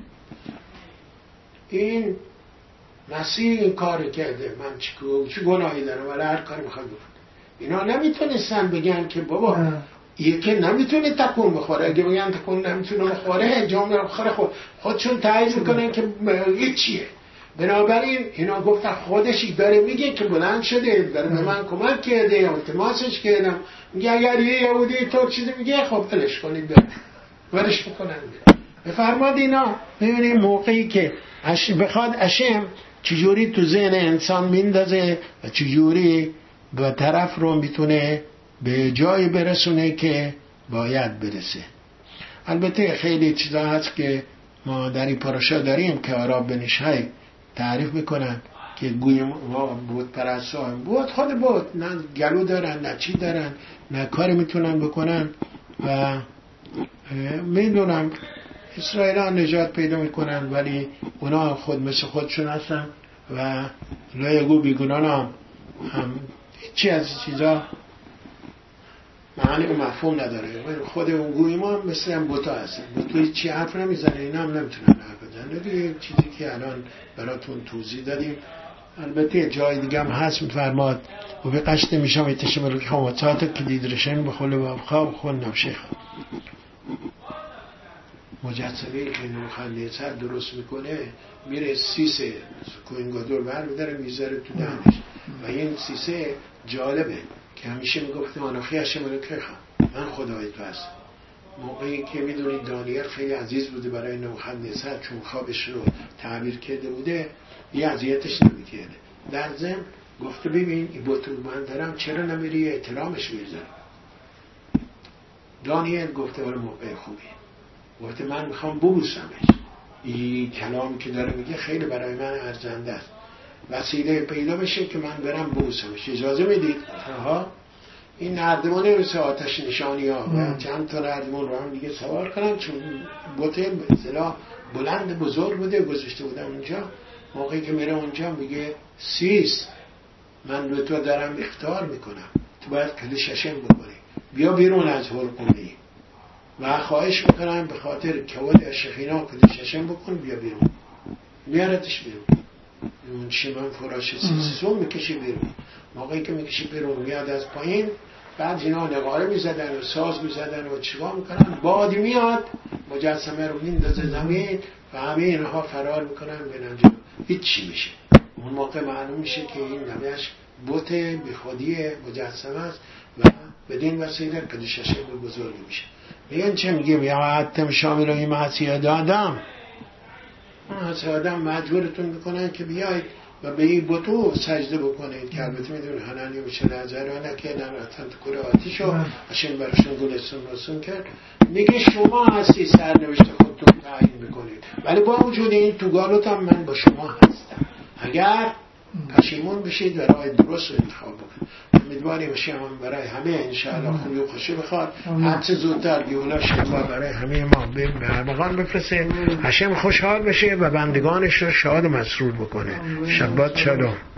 این مسیح این کار کرده، من چی گناهی دارم ولی هر کاری میخواد بکنه. اینا نمیتونستن بگن که بابا یکی نمیتونه تکون بخوره. اگه بگن تکون نمیتونه بخوره جامعه بخوره خود خودشون تایید میکنن که هیچیه. بنابراین اینا گفتن خودش داره میگه که بلند شده داره به من کمک کرده، التماسش کردم. میگه اگر یه یهودی تو چیزی میگه خب ولش کنید بره، ولش میکنن بفرماد. اینا ببینید موقعی که اش بخواد اشم چجوری تو ذهن انسان میندازه و چجوری به طرف رو میتونه به جایی برسونه که باید برسه. البته خیلی چیزا هست که ما در این پاراشا داریم که آراب بن شای تعریف میکنن که گویم بود پرستا بود خود بود، نه گلو دارن نه چی دارن نه کاری میتونن بکنن و میدونم اسرائیل ها نجات پیدا میکنن ولی اونا خود مثل خودشون هستن و لایگو بیگنان هم, هم چی از چیزا معنی و مفهوم نداره. خود اون گوی ما مثل هم بوتا هستن، بوتوی چی حرف نمیزنه، اینا هم نمیتونن حرف بزنن. دیگه چیزی که الان براتون توضیح دادیم. البته جای دیگه هم هست میفرماد و به قشت میشم ایتشمل خامتات که دیدرشن بخوله و بخواه بخون نوشیخ مجسمه که نمخنده سر درست میکنه میره سیسه کوینگادور بر میداره میذاره تو دهنش و این سیسه جالبه که همیشه میگفته آناخی هشم الوکیخ، من خدای تو هستم. موقعی که میدونید دانیل خیلی عزیز بوده برای نبوخدنصر، چون خوابش رو تعبیر کرده بوده یه اذیتش نمیکرده. در ضمن گفته ببین این بت من دارم، چرا نمیری احترامش میذاری؟ دانیل گفته برای موقع خوبی، گفته من میخوام ببوسمش. این کلامی که داره میگه خیلی برای من ارزنده است، وسیله پیدا بشه که من برم ببوسمش، اجازه میدید؟ ها این نردمانه مثل آتش نشانی ها و چند تا نردمان رو هم دیگه سوار کنن، چون بت به اصطلاح بلند بزرگ بوده، گذاشته بودم اونجا. موقعی که میره اونجا میگه سیس، من به تو دارم اخطار میکنم، تو باید کلی ششم بکنی، بیا بیرون از حلقومی و خواهش میکنم به خاطر کود شخینا کلی ششم بکن، بیا بیرون. میارتش بیرون، اون شیمان فراش سیسون میکشی بیرون. موقعی که میکشی بیرون میاد از پایین، بعد اینا نقاره میزدن و ساز میزدن و چیکار میکنن، بادی میاد مجسمه رو میندازه زمین و همه اینها فرار میکنن برن، هیچ چی میشه. اون موقع معلوم میشه که این نمش بت بی خودی مجسمه است و بدین وسیله قدیششه به بزرگی میشه. میگن چه میگیم؟ یا حتم شامل این معصیت آدم، معصیت آدم مجبورتون میکنن که بیاید و به این بتو سجده بکنید که البته میدون هنانی میشه نظرانه که نراتن تو کره آتیشو اشن برشون گلستون رسون کرد. میگه شما هستی سرنوشت خودتون تعیین میکنید، ولی با وجود این تو گالوت هم من با شما هستم، اگر پشیمون بشید و راه درست رو انتخاب بکنید. امیدواریم باشیم هم برای همه انشاءالله خوبی و خوشی بخواد، هرچه زودتر گیولا شما برای همه ما به ارمغان بفرسته، هشم خوشحال بشه و بندگانش رو شاد و مسرور بکنه. شبات شلوم.